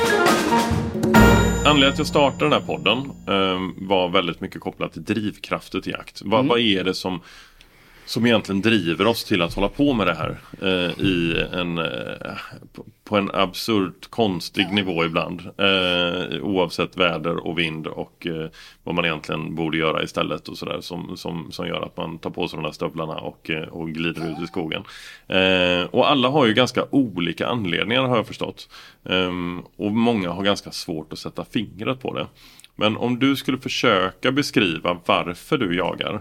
Anledningen till att jag startade den här podden eh, var väldigt mycket kopplat till drivkrafter till jakt. Va, mm. Vad är det som, som egentligen driver oss till att hålla på med det här eh, i en, eh, på, på en absurt konstig nivå ibland. Eh, oavsett väder och vind och eh, vad man egentligen borde göra istället och sådär, som, som, som gör att man tar på sig de här stövlarna och, eh, och glider ut i skogen. Eh, och alla har ju ganska olika anledningar, har jag förstått. Eh, och många har ganska svårt att sätta fingret på det. Men om du skulle försöka beskriva varför du jagar,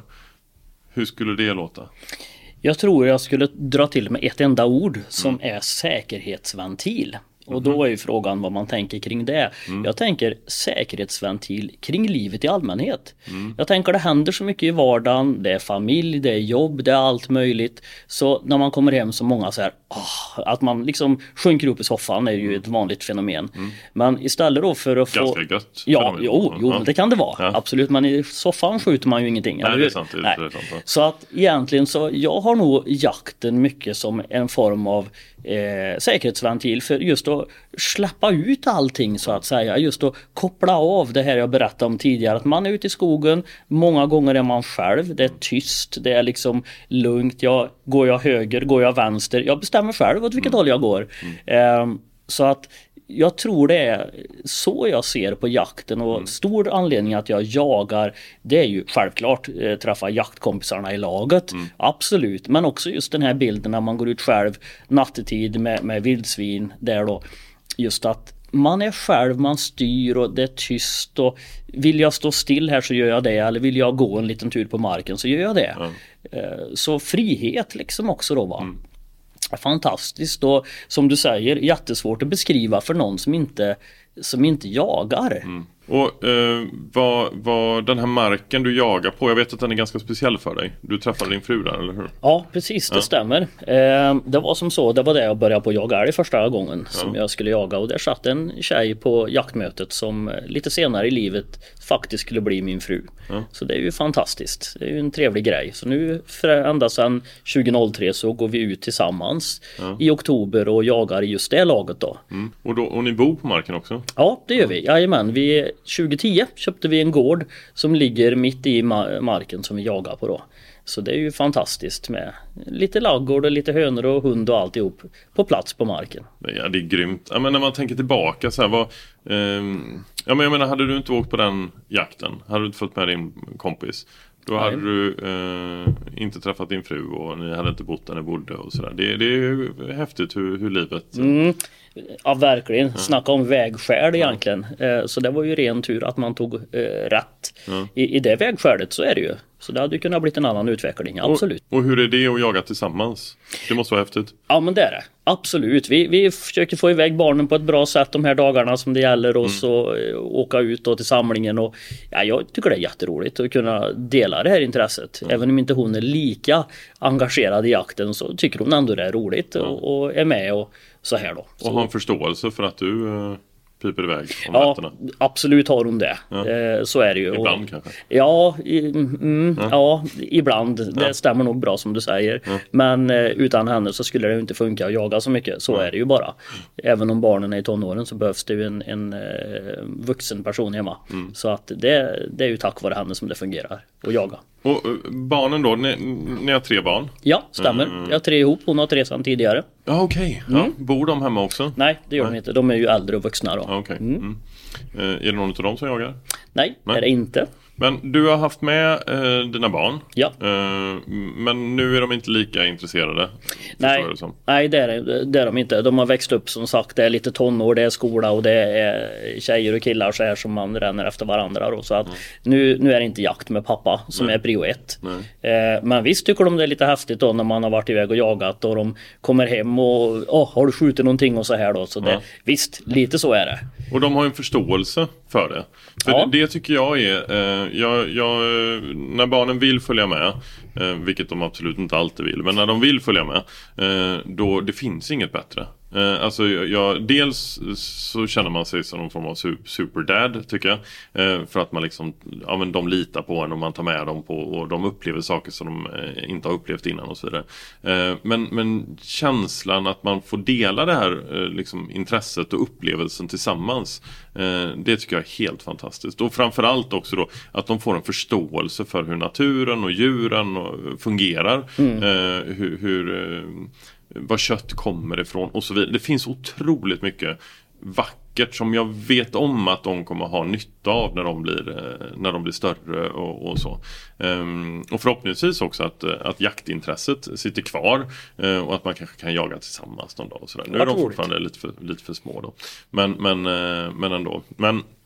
hur skulle det låta? Jag tror jag skulle dra till med ett enda ord som mm. är säkerhetsventil. Och då är ju frågan vad man tänker kring det. Mm. Jag tänker säkerhetsventil kring livet i allmänhet. Mm. Jag tänker det händer så mycket i vardagen. Det är familj, det är jobb, det är allt möjligt. Så när man kommer hem så många så här, åh, att man liksom sjunker upp i soffan är ju ett vanligt fenomen. Mm. Men istället då för att få... Ganska gött. Ja, jo, jo ja. det kan det vara. Ja. Absolut, men i soffan skjuter man ju ingenting. Nej, det är sant. Det är Nej. Det är sant. Så att egentligen så, jag har nog jakten mycket som en form av eh, säkerhetsventil för just att släppa ut allting så att säga, just att koppla av det här jag berättade om tidigare, att man är ute i skogen, många gånger är man själv, det är tyst, det är liksom lugnt, jag, går jag höger, går jag vänster, jag bestämmer själv åt vilket mm. håll jag går. Mm. Eh, så att jag tror det är så jag ser på jakten och mm. stor anledning att jag jagar, det är ju självklart eh, träffa jaktkompisarna i laget, mm. absolut, men också just den här bilden när man går ut själv nattetid med, med vildsvin där då, just att man är själv, man styr och det är tyst och vill jag stå still här så gör jag det, eller vill jag gå en liten tur på marken så gör jag det. Mm. Eh, så frihet liksom också då va. Mm. Fantastiskt och som du säger jättesvårt att beskriva för någon som inte, som inte jagar. Mm. Och eh, vad, vad den här marken du jagar på, jag vet att den är ganska speciell för dig. Du träffade din fru där, eller hur? Ja, precis, det ja. stämmer. Eh, det var som så, det var det jag började på jaga älg första gången ja. som jag skulle jaga. Och där satt en tjej på jaktmötet som lite senare i livet faktiskt skulle bli min fru. Ja. Så det är ju fantastiskt. Det är ju en trevlig grej. Så nu ända sedan tjugohundratre så går vi ut tillsammans ja. i oktober och jagar i just det laget då. Mm. Och, då och ni bor på marken också? Ja, det gör vi. Jajamän, vi tjugohundratio köpte vi en gård som ligger mitt i ma- marken som vi jagar på då. Så det är ju fantastiskt med lite laggård och lite hönor och hund och alltihop på plats på marken. Ja, det är grymt. Ja, men när man tänker tillbaka så här, vad, eh, ja, men jag menar, hade du inte åkt på den jakten, hade du inte fått med din kompis, då Nej. hade du eh, inte träffat din fru och ni hade inte bott där ni bodde och sådär. Det, det är ju häftigt hur, hur livet... Mm. Ja, verkligen. Ja. Snacka om vägskäl egentligen. Ja. Så det var ju ren tur att man tog eh, rätt. Ja. I, I det vägskälet så är det ju. Så det hade ju kunnat bli en annan utveckling, absolut. Och, och hur är det att jaga tillsammans? Det måste vara häftigt. Ja, men det är det. Absolut. Vi, vi försöker få iväg barnen på ett bra sätt de här dagarna som det gäller oss mm. och eh, åka ut då till samlingen. Och, ja, jag tycker det är jätteroligt att kunna dela det här intresset. Mm. Även om inte hon är lika engagerad i jakten så tycker hon ändå det är roligt mm. och, och är med och så här då. Så. Och har en förståelse för att du uh, piper iväg om ja, nätterna? Absolut har hon det. Ja. Eh, så är det ju. Ibland och, kanske? Ja, i, mm, ja. ja, ibland. Ja. Det stämmer nog bra som du säger. Ja. Men eh, utan henne så skulle det ju inte funka att jaga så mycket. Så ja. är det ju bara. Även om barnen är i tonåren så behövs det ju en, en eh, vuxen person hemma. Mm. Så att det, det är ju tack vare henne som det fungerar att jaga. Och barnen då, ni, ni har tre barn? Ja, stämmer. Mm. Jag har tre ihop, hon har tre sedan tidigare. Ja, okej. Okay. Mm. Ja, bor de hemma också? Nej, det gör Nej. de inte. De är ju äldre och vuxna då. Ja, okej. Okay. Mm. Mm. Eh, är det någon av dem som jagar? Nej, Nej, är det inte. Men du har haft med eh, dina barn. Ja. Eh, men nu är de inte lika intresserade. Nej, det nej det, är, det är de inte. De har växt upp som sagt. Det är lite tonår, det är skola och det är tjejer och killar så här som man ränner efter varandra. Då. Så att mm. nu, nu är det inte jakt med pappa som nej. är prio ett. Eh, men visst tycker de det är lite häftigt då när man har varit iväg och jagat och de kommer hem och oh, har du skjutit någonting och så här då. Så det, ja. visst, lite så är det. Och de har en förståelse för det. För ja. det, det tycker jag är... Eh, jag, jag, när barnen vill följa med, eh, vilket de absolut inte alltid vill, men när de vill följa med, eh, då det finns inget bättre. Eh, alltså jag, dels så känner man sig som någon form av superdad tycker jag. Eh, för att man liksom, ja men de litar på en och man tar med dem på och de upplever saker som de eh, inte har upplevt innan och så vidare. Eh, men, men känslan att man får dela det här eh, liksom intresset och upplevelsen tillsammans, eh, det tycker jag är helt fantastiskt. Och framförallt också då att de får en förståelse för hur naturen och djuren fungerar. Mm. Eh, hur... hur eh, var kött kommer ifrån och så vidare. Det finns otroligt mycket vackert som jag vet om att de kommer ha nytta av när de blir, när de blir större och, och så. Um, och förhoppningsvis också att, att jaktintresset sitter kvar uh, och att man kanske kan jaga tillsammans någon dag och sådär. Nu är de fortfarande lite för, lite för små då. Men, men, uh, men ändå. Men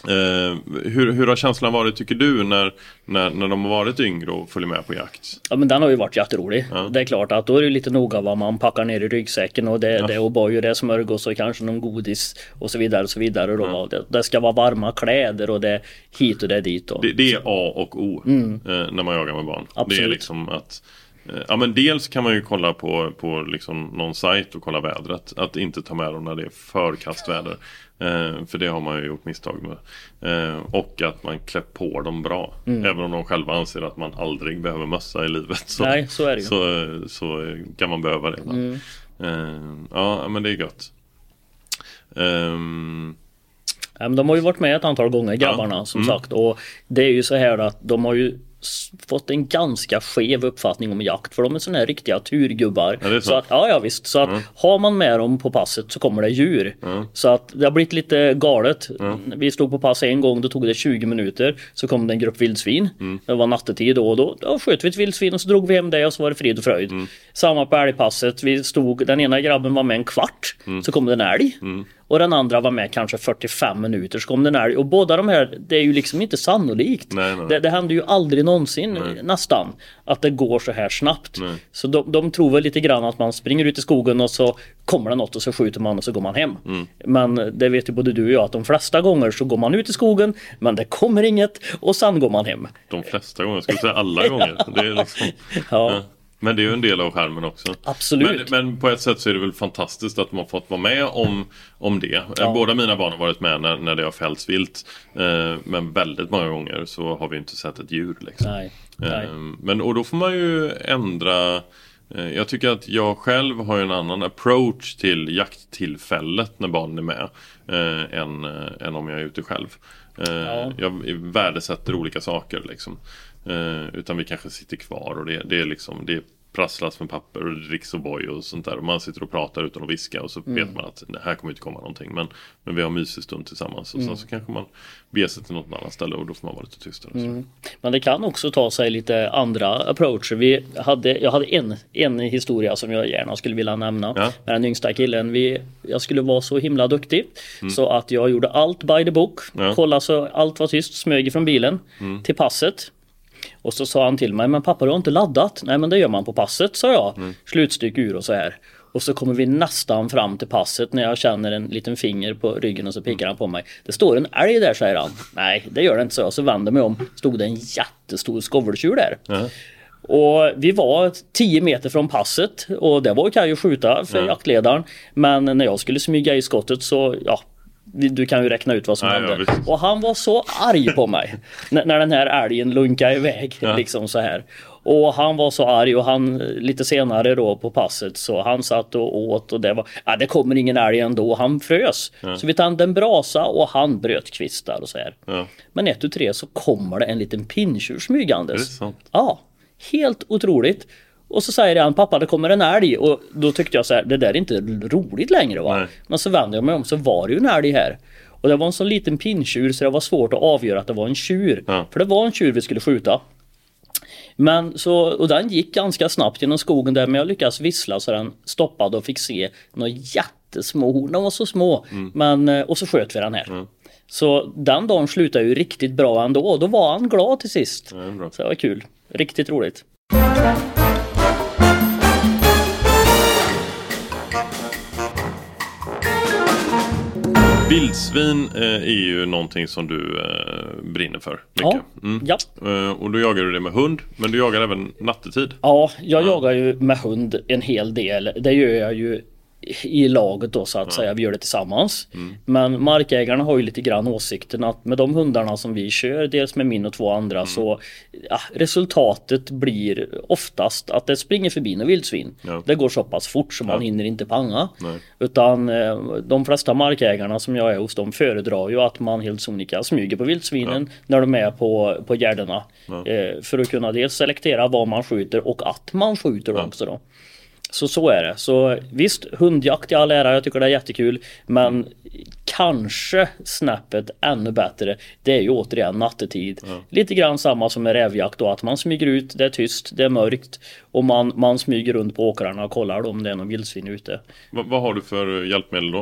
Eh, hur, hur har känslan varit tycker du när, när, när de har varit yngre och följer med på jakt? Ja, men den har ju varit jätterolig. Ja. Det är klart att då är det lite noga vad man packar ner i ryggsäcken och det, Ja. det är O'boy och det är smörgås och kanske någon godis och så vidare och så vidare. Då. Ja. Det, det ska vara varma kläder och det är hit och det är dit. Då. Det, det är A och O Mm. eh, när man jagar med barn. Absolut. Det är liksom att eh, ja, men dels kan man ju kolla på, på liksom någon sajt och kolla vädret. Att inte ta med dem när det är förkastväder. Eh, för det har man ju gjort misstag med. Eh, och att man klär på dem bra. Mm. Även om de själva anser att man aldrig behöver mössa i livet. Så, Nej, så är det ju. Så, så kan man behöva det. Mm. Eh, ja, men det är gött. Um, Ja, men de har ju varit med ett antal gånger, grabbarna, Ja. som Mm. sagt. Och det är ju så här att de har ju s- fått en ganska skev uppfattning om jakt. För de är såna här riktiga turgubbar. Ja, det är så. så att, ja, ja visst. Så att Mm. har man med dem på passet så kommer det djur. Mm. Så att det har blivit lite galet. Mm. Vi stod på pass en gång, då tog det tjugo minuter. Så kom det en grupp vildsvin. Mm. Det var nattetid då och då. Då sköt vi ett vildsvin och så drog vi hem det och så var det frid och fröjd. Mm. Samma på älgpasset. Vi stod, den ena grabben var med en kvart. Mm. Så kom det en älg. Mm. Och den andra var med kanske fyrtiofem minuter, så kom den här. Och båda de här, det är ju liksom inte sannolikt. Nej, nej. Det, det händer ju aldrig någonsin, Nej. nästan, att det går så här snabbt. Nej. Så de, de tror väl lite grann att man springer ut i skogen och så kommer det något och så skjuter man och så går man hem. Mm. Men det vet ju både du och jag att de flesta gånger så går man ut i skogen, men det kommer inget och sen går man hem. De flesta gånger, jag skulle säga alla gånger. Det är liksom, Ja. ja. Men det är ju en del av skärmen också. Absolut. Men, men på ett sätt så är det väl fantastiskt att de har fått vara med om, om det. Ja. Båda mina barn har varit med när, när det har fällts vilt. Eh, men väldigt många gånger så har vi inte sett ett djur. Liksom. Nej. Nej. Eh, men, och då får man ju ändra. eh, Jag tycker att jag själv har en annan approach till jakttillfället när barnen är med. Eh, än, eh, än om jag är ute själv. Eh, Ja. Jag värdesätter olika saker liksom. Eh, utan vi kanske sitter kvar och det, det är liksom det är prasslas med papper och det dricks O'boy och sånt där och man sitter och pratar utan att viska och så Mm. vet man att det här kommer inte komma någonting men, men vi har mysig stund tillsammans och Mm. sen så kanske man beger sig till något annat ställe och då får man vara lite tystare. Så. Mm. Men det kan också ta sig lite andra approacher. Vi hade, jag hade en, en historia som jag gärna skulle vilja nämna. Ja. Med den yngsta killen. Vi, jag skulle vara så himla duktig. Så att jag gjorde allt by the book. Ja. Kollade så allt var tyst. Smög från bilen till passet. Och så sa han till mig, men pappa du har inte laddat. Nej men det gör man på passet, sa jag. Mm. Slutstyck ur och så här. Och så kommer vi nästan fram till passet när jag känner en liten finger på ryggen och så pekar han på mig. Det står en älg där, säger han. Nej, det gör det inte, så jag. Så vänder mig om. Stod det en jättestor skoveltjur där. Ja. Och vi var tio meter från passet och det var okej att skjuta för Ja. jaktledaren. Men när jag skulle smyga i skottet så, ja, du kan ju räkna ut vad som Ja, ja, hände. visst. Och han var så arg på mig när, när den här älgen lunkade iväg Ja. liksom så här. Och han var så arg och han lite senare då på passet så han satt och åt och det var, ja det kommer ingen älg ändå, han frös. Ja. Så vi tände en brasa och han bröt kvistar och så här. Ja. Men ett och tre så kommer det en liten pinntjur smygandes. Är det sant? Ja, helt otroligt. Och så säger han, pappa det kommer en älg. Och då tyckte jag så här, det där är inte roligt längre va. Nej. Men så vände jag mig om så var det ju en älg här. Och det var en sån liten pinntjur så det var svårt att avgöra att det var en tjur. Ja. För det var en tjur vi skulle skjuta. Men så, och den gick ganska snabbt genom skogen där, men jag lyckades vissla så den stoppade och fick se några jättesmå horn. De var så små. Mm. Men, och så sköt vi den här. Så den dagen slutade ju riktigt bra ändå. Och då var han glad till sist. Ja, det är bra. Så det var kul. Riktigt roligt. Vildsvin eh, är ju någonting som du eh, brinner för mycket. Ja, Mm. ja. Eh, och då jagar du det med hund, men du jagar även nattetid. Ja, jag jagar ju med hund en hel del. Det gör jag ju i laget då så att säga. Vi gör det tillsammans. Men markägarna har ju lite grann åsikten att med de hundarna som vi kör, dels med min och två andra, så ja, resultatet blir oftast att det springer förbi en vildsvin. Ja. Det går så pass fort så man Ja. hinner inte panga. Nej. Utan eh, de flesta markägarna som jag är hos, de föredrar ju att man helt sonika smyger på vildsvinen när de är på, på gärdena. Ja. Eh, för att kunna dels selektera vad man skjuter och att man skjuter Ja. också då. Så så är det. Så visst, hundjakt i all ära, jag tycker det är jättekul. Men kanske snäppet ännu bättre, det är ju återigen nattetid. Ja. Lite grann samma som med rävjakt då, att man smyger ut, det är tyst, det är mörkt. Och man, man smyger runt på åkrarna och kollar då om det är någon vildsvin ute. Va, vad har du för hjälpmedel då?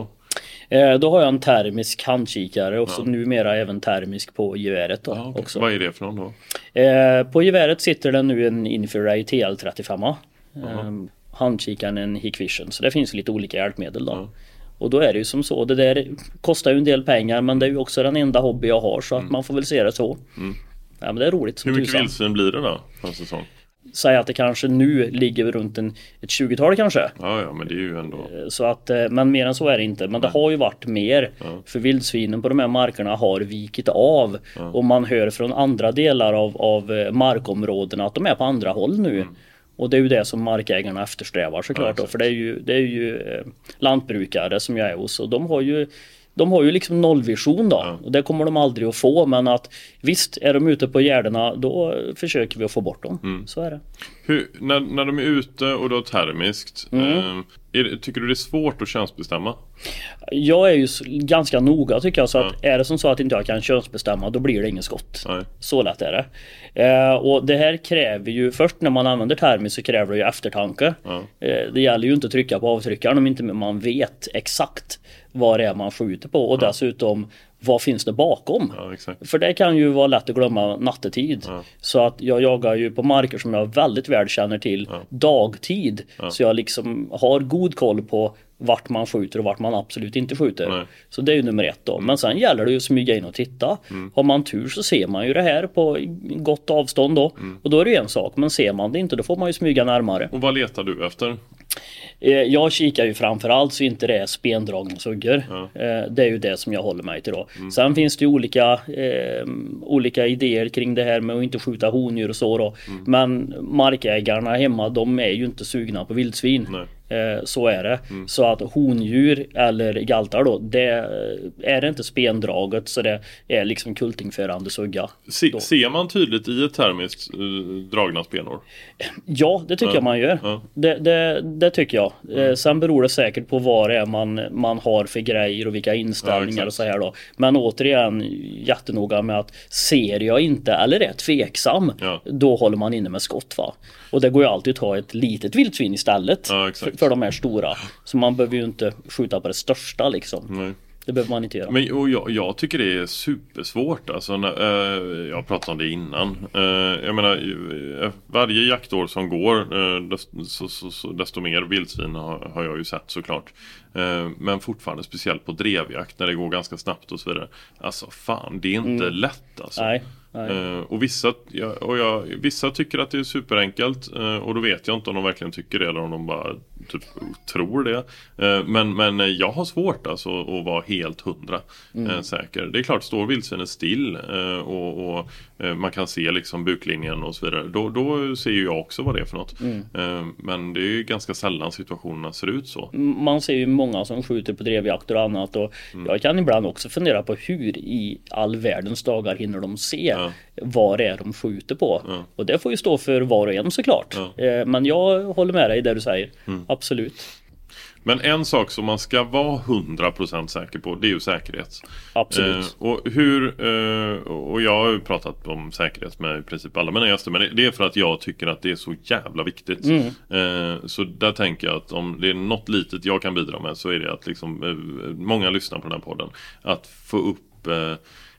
Eh, då har jag en termisk handkikare och så ja. numera även termisk på geväret. Då, ja, okay. också. Vad är det för någon då? Eh, på geväret sitter det nu en Infrared T L trettiofem. Eh, handkikaren en Hikvision. Så det finns lite olika hjälpmedel då. Ja. Och då är det ju som så, det där kostar ju en del pengar, men det är ju också den enda hobby jag har, så att mm. man får väl se det så. Mm. Ja, men det är roligt som Hur mycket tusan. vildsvin blir det då för en säsong? Säg att det kanske nu ligger runt en, ett tjugotal kanske. Ja, ja, men det är ju ändå... Så att, men mer än så är det inte. Men det har ju varit mer. Ja. För vildsvinen på de här markerna har vikit av. Ja. Och man hör från andra delar av, av markområdena att de är på andra håll nu. Mm. Och det är ju det som markägarna eftersträvar såklart. Ja, då, för det är ju, det är ju eh, lantbrukare som jag är hos. Och de har ju... De har ju liksom nollvision då, ja. Och det kommer de aldrig att få, men att visst, är de ute på gärderna, då försöker vi att få bort dem, mm. så är det. Hur, när, när de är ute och då termiskt, mm. eh, är, tycker du det är svårt att könsbestämma? Jag är ju ganska noga tycker jag, så ja. att är det som så att inte jag kan könsbestämma, då blir det ingen skott. Nej. Så lätt är det. Eh, och det här kräver ju, först när man använder termiskt så kräver det ju eftertanke. Ja. Eh, det gäller ju inte att trycka på avtryckaren om inte man vet exakt vad det är man skjuter på, och ja. dessutom vad finns det bakom? Ja, exakt. För det kan ju vara lätt att glömma nattetid. Ja. Så att jag jagar ju på marker som jag väldigt väl känner till ja. dagtid. Ja. Så jag liksom har god koll på vart man skjuter och vart man absolut inte skjuter. Nej. Så det är ju nummer ett då. Mm. Men sen gäller det ju att smyga in och titta. Mm. Har man tur så ser man ju det här på gott avstånd då. Mm. Och då är det ju en sak. Men ser man det inte, då får man ju smyga närmare. Och vad letar du efter? Jag kikar ju framförallt så inte det är spendragningssuggor. Ja. Det är ju det som jag håller mig till då. Mm. Sen finns det ju olika, eh, olika idéer kring det här med att inte skjuta hondjur och så då. Mm. Men markägarna hemma, de är ju inte sugna på vildsvin. Nej. Så är det. Mm. Så att hondjur eller galtar då, det är det inte spendraget, så det är liksom kultingförande sugga. Se, ser man tydligt i ett termiskt uh, dragna spenor? Ja, det tycker ja. jag man gör. Ja. Det, det, det tycker jag. Mm. Sen beror det säkert på vad det är man, man har för grejer och vilka inställningar ja, och så här då. Men återigen, jättenoga med att ser jag inte eller är tveksam, ja. då håller man inne med skott, va? Och det går ju alltid att ta ett litet vildsvin istället. Ja, för, för de här stora. Så man behöver ju inte skjuta på det största liksom. Nej. Det behöver man inte göra. Men och jag, jag tycker det är supersvårt. Alltså, när, eh, jag pratade om det innan. Eh, jag menar, varje jaktår som går, eh, desto, så, så, så, desto mer vildsvin har, har jag ju sett såklart. Eh, men fortfarande speciellt på drevjakt när det går ganska snabbt och så vidare. Alltså fan, det är inte mm. lätt alltså. Nej. Uh, och vissa, ja, och jag, vissa tycker att det är superenkelt uh, och då vet jag inte om de verkligen tycker det eller om de bara typ tror det. Uh, men, men jag har svårt alltså att vara helt hundra mm. uh, säker. Det är klart, står vildsvinet still uh, och, och uh, man kan se liksom buklinjen och så vidare. Då, då ser ju jag också vad det är för något. Mm. Uh, men det är ju ganska sällan situationerna ser ut så. Man ser ju många som skjuter på drevjakter och annat, och mm. jag kan ibland också fundera på hur i all världens dagar hinner de se ja. vad det är de skjuter på. Ja. Och det får ju stå för var och en såklart. Ja. Men jag håller med dig där du säger. Mm. Absolut. Men en sak som man ska vara hundra procent säker på, det är ju säkerhet. Absolut. Eh, och, hur, eh, och jag har ju pratat om säkerhet med i princip alla mina gäster, men det är för att jag tycker att det är så jävla viktigt. Mm. Eh, så där tänker jag att om det är något litet jag kan bidra med, så är det att liksom, eh, många lyssnar på den här podden. Att få upp... Eh,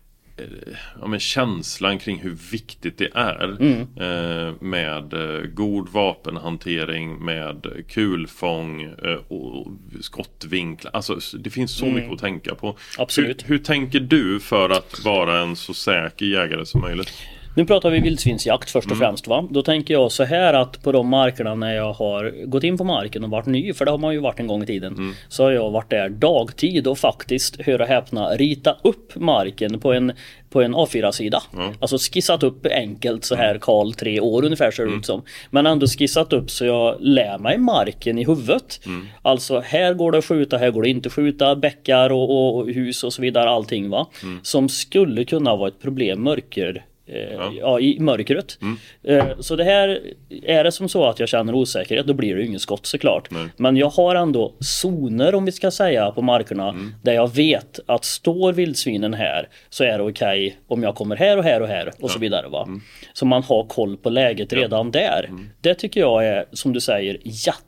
Ja, men känslan kring hur viktigt det är mm. eh, med eh, god vapenhantering, med kulfång eh, och skottvinklar. Alltså det finns så mm. mycket att tänka på. Absolut. Hur, hur tänker du för att vara en så säker jägare som möjligt? Nu pratar vi vildsvinsjakt först och mm. främst, va? Då tänker jag så här att på de markerna när jag har gått in på marken och varit ny, för det har man ju varit en gång i tiden, mm. så har jag varit där dagtid och faktiskt, hör och häpna, rita upp marken på en, på en A fyra-sida. Mm. Alltså skissat upp enkelt så här Karl tre år ungefär ser det mm. ut som. Men ändå skissat upp så jag lär mig marken i huvudet. Mm. Alltså här går det att skjuta, här går det inte att skjuta, bäckar och, och hus och så vidare, allting, va? Mm. Som skulle kunna vara ett problem mörker. Ja. ja, i mörkret. Mm. Så det här, är det som så att jag känner osäkerhet, då blir det ju ingen skott såklart. Nej. Men jag har ändå zoner, om vi ska säga, på markerna mm. där jag vet att står vildsvinen här så är det okej okay om jag kommer här och här och här och ja. så vidare, va? Mm. Så man har koll på läget redan ja. där. Mm. Det tycker jag är, som du säger, jätte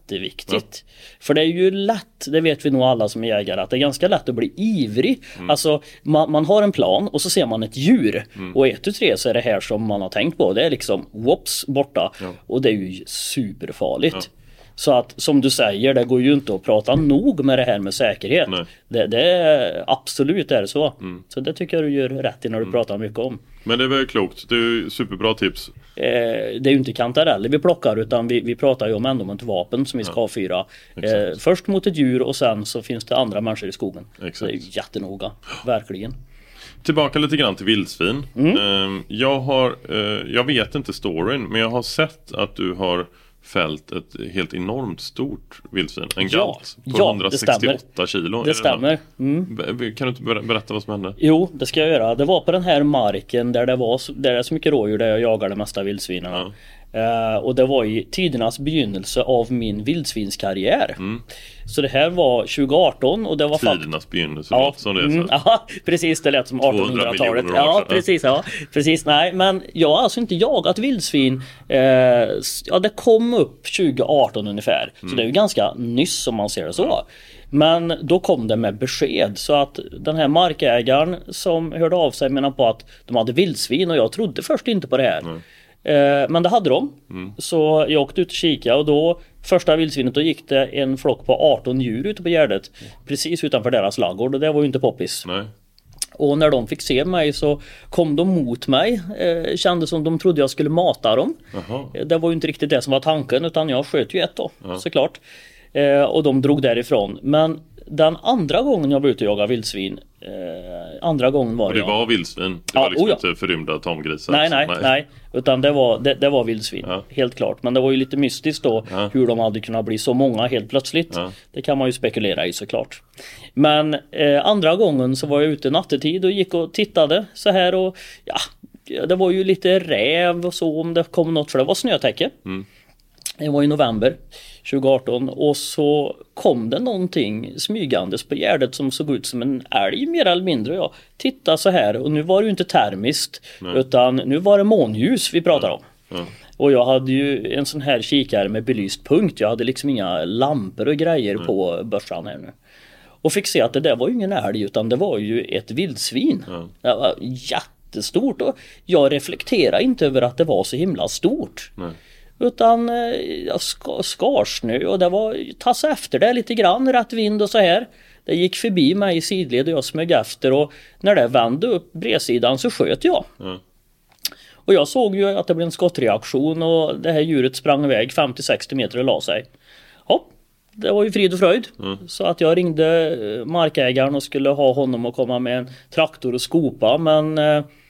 jätteviktigt. Ja. För det är ju lätt, det vet vi nog alla som är jägare, att det är ganska lätt att bli ivrig. Mm. Alltså man, man har en plan och så ser man ett djur. Mm. Och ett, tu, tre så är det här som man har tänkt på. Det är liksom whoops borta. Ja. Och det är ju superfarligt. Ja. Så att som du säger, det går ju inte att prata nog med det här med säkerhet. Det, det är absolut är det så. Mm. Så det tycker jag du gör rätt i när du mm. pratar mycket om. Men det är väl klokt. Det är ju superbra tips. Eh, det är ju inte kantareller vi plockar, utan vi, vi pratar ju om ändå ett vapen som vi ska avfyra. Eh, först mot ett djur och sen så finns det andra människor i skogen. Exakt. Så det är ju jättenoga, verkligen. Tillbaka lite grann till vildsvin. Mm. Eh, jag har, eh, jag vet inte storyn, men jag har sett att du har fällt ett helt enormt stort vildsvin. En ja, galt på ja, hundrasextioåtta kilo. Det stämmer. Mm. Kan du inte berätta vad som hände? Jo, det ska jag göra. Det var på den här marken där det var där det är så mycket rådjur där jag jagade de mesta vildsvinen. Ja. Uh, och det var i tidernas begynnelse av min vildsvinskarriär. Mm. Så det här var tjugo arton och det var tidernas fakt- begynnelse, ja, som det är så. Mm, ja, precis, det lät som artonhundratalet. Ja, precis, ja. Precis, nej, men jag har alltså inte jagat vildsvin. Uh, ja, det kom upp tjugo arton ungefär. Mm. Så det är ju ganska nyss om man ser det så. Ja. Men då kom det med besked så att den här markägaren som hörde av sig menar på att de hade vildsvin och jag trodde först inte på det här. Mm. Men det hade de. Mm. Så jag åkte ut och kika och då första vildsvinet då gick det en flock på arton djur ute på Gärdet. Mm. Precis utanför deras laggård och det var ju inte poppis. Nej. Och när de fick se mig så kom de mot mig. eh, Kände som de trodde jag skulle mata dem. Aha. Det var ju inte riktigt det som var tanken, utan jag sköt ju ett då, ja. Såklart. eh, Och de drog därifrån. Men den andra gången jag var ute och jagade vildsvin, eh, andra gången var och det jag... var vildsvin? Det ja, var liksom oh ja. inte förrymda tamgrisar? Nej, nej, nej, nej. Utan det var, det, det var vildsvin, ja. Helt klart. Men det var ju lite mystiskt då, ja. Hur de hade kunnat bli så många helt plötsligt. Ja. Det kan man ju spekulera i såklart. Men eh, andra gången så var jag ute nattetid och gick och tittade så här och ja, det var ju lite räv och så om det kom något, för det var snötäcke. Mm. Det var i november tjugo arton och så kom det någonting smygandes på Gärdet som såg ut som en älg mer eller mindre. Jag tittade så här och nu var det ju inte termiskt. Nej. Utan nu var det månljus vi pratar om. Ja. Ja. Och jag hade ju en sån här kikare med belyst punkt. Jag hade liksom inga lampor och grejer Nej. På börsan här nu. Och fick se att det där var ju ingen älg utan det var ju ett vildsvin. Ja. Det var jättestort och jag reflekterade inte över att det var så himla stort. Nej. Utan jag ska, skarsnö och det var tassa efter det lite grann, rätt vind och så här. Det gick förbi mig i sidled och jag smög efter och när det vände upp bredsidan så sköt jag. Mm. Och jag såg ju att det blev en skottreaktion och det här djuret sprang iväg femtio till sextio meter och la sig. Ja, det var ju frid och fröjd. Mm. Så att jag ringde markägaren och skulle ha honom att komma med en traktor och skopa, men...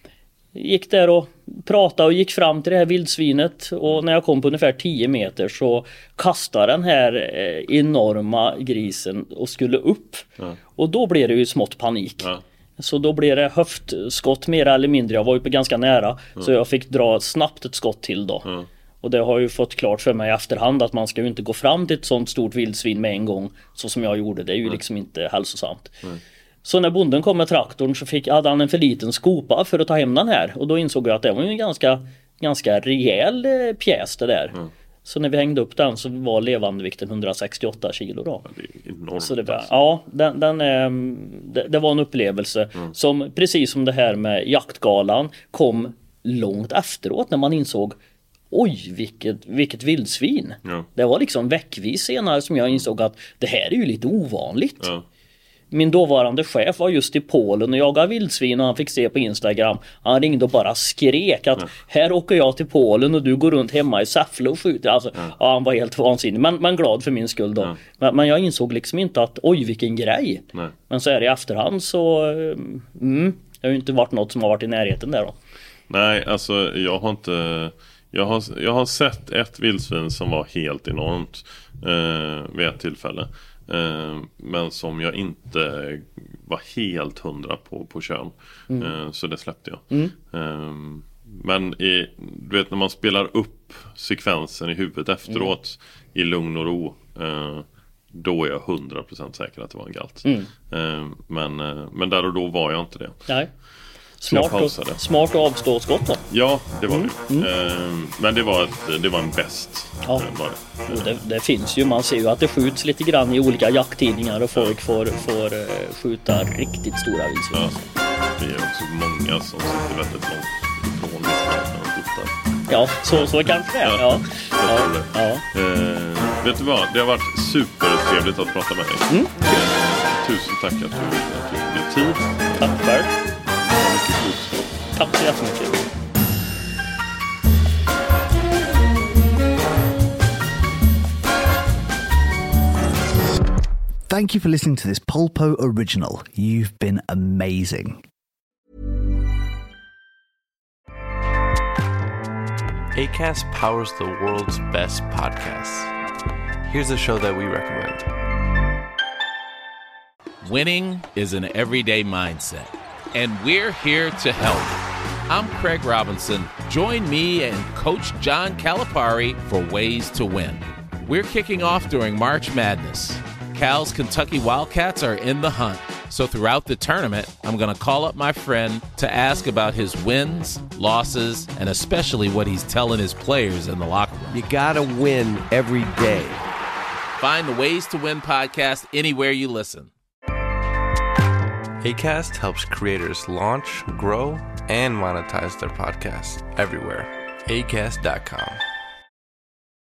gick där och pratade och gick fram till det här vildsvinet och när jag kom på ungefär tio meter så kastade den här enorma grisen och skulle upp. Ja. Och då blev det ju smått panik. Ja. Så då blev det höftskott mer eller mindre. Jag var ju på ganska nära ja. Så jag fick dra snabbt ett skott till då. Ja. Och det har ju fått klart för mig i efterhand att man ska ju inte gå fram till ett sånt stort vildsvin med en gång så som jag gjorde. Det är ju ja. Liksom inte hälsosamt. Ja. Så när bonden kom med traktorn så fick, hade han en för liten skopa för att ta hem den här. Och då insåg jag att det var en ganska, ganska rejäl pjäs det där. Mm. Så när vi hängde upp den så var levandevikten hundrasextioåtta kilo då. Det är enormt. Så det var, ja, den, den, det, det var en upplevelse mm. som precis som det här med jaktgalan kom långt efteråt när man insåg oj, vilket, vilket vildsvin. Ja. Det var liksom veckvis senare som jag insåg att det här är ju lite ovanligt. Ja. Min dåvarande chef var just i Polen och jagade vildsvin och han fick se på Instagram. Han ringde och bara skrek att ja. Här åker jag till Polen och du går runt hemma i Säffle och skjuter. Alltså, ja. Ja, han var helt vansinnig, men, men glad för min skull då. Ja. Men, men jag insåg liksom inte att oj, vilken grej. Nej. Men så är det i efterhand så mm, det har ju inte varit något som har varit i närheten där då. Nej, alltså jag har inte... Jag har, jag har sett ett vildsvin som var helt enormt eh, vid ett tillfälle. Eh, men som jag inte var helt hundra på, på kön. Mm. Eh, så det släppte jag. Mm. Eh, men i, du vet när man spelar upp sekvensen i huvudet efteråt mm. i lugn och ro. Eh, då är jag hundra procent säker att det var en galt. Mm. Eh, men, eh, men där och då var jag inte det. Nej. Smart, och, smart att avstå skott då. Ja, det var mm. det. Mm. Ehm, men det var, ett, det var en bäst. Ja. Det, var det. Och det, det finns ju, man ser ju att det skjuts lite grann i olika jakttidningar och folk får, får uh, skjuta riktigt stora vildsvin. Ja. Det är också många som sitter väldigt långt ifrån vildsvin och skjutar. Ja, så, så kanske det är. Ja. Ja, ja. det. Ja. Ehm, vet du vad? Det har varit supertrevligt att prata med dig. Mm. Ehm, tusen tack att du, att du tog dig tid. Tack själv. Tack så jättemycket. Thank you for listening to this Polpo original. You've been amazing. Acast powers the world's best podcasts. Here's a show that we recommend. Winning is an everyday mindset, and we're here to help. I'm Craig Robinson. Join me and Coach John Calipari for Ways to Win. We're kicking off during March Madness. Cal's Kentucky Wildcats are in the hunt. So throughout the tournament, I'm going to call up my friend to ask about his wins, losses, and especially what he's telling his players in the locker room. You got to win every day. Find the Ways to Win podcast anywhere you listen. Acast helps creators launch, grow, and monetize their podcasts everywhere. acast dot com.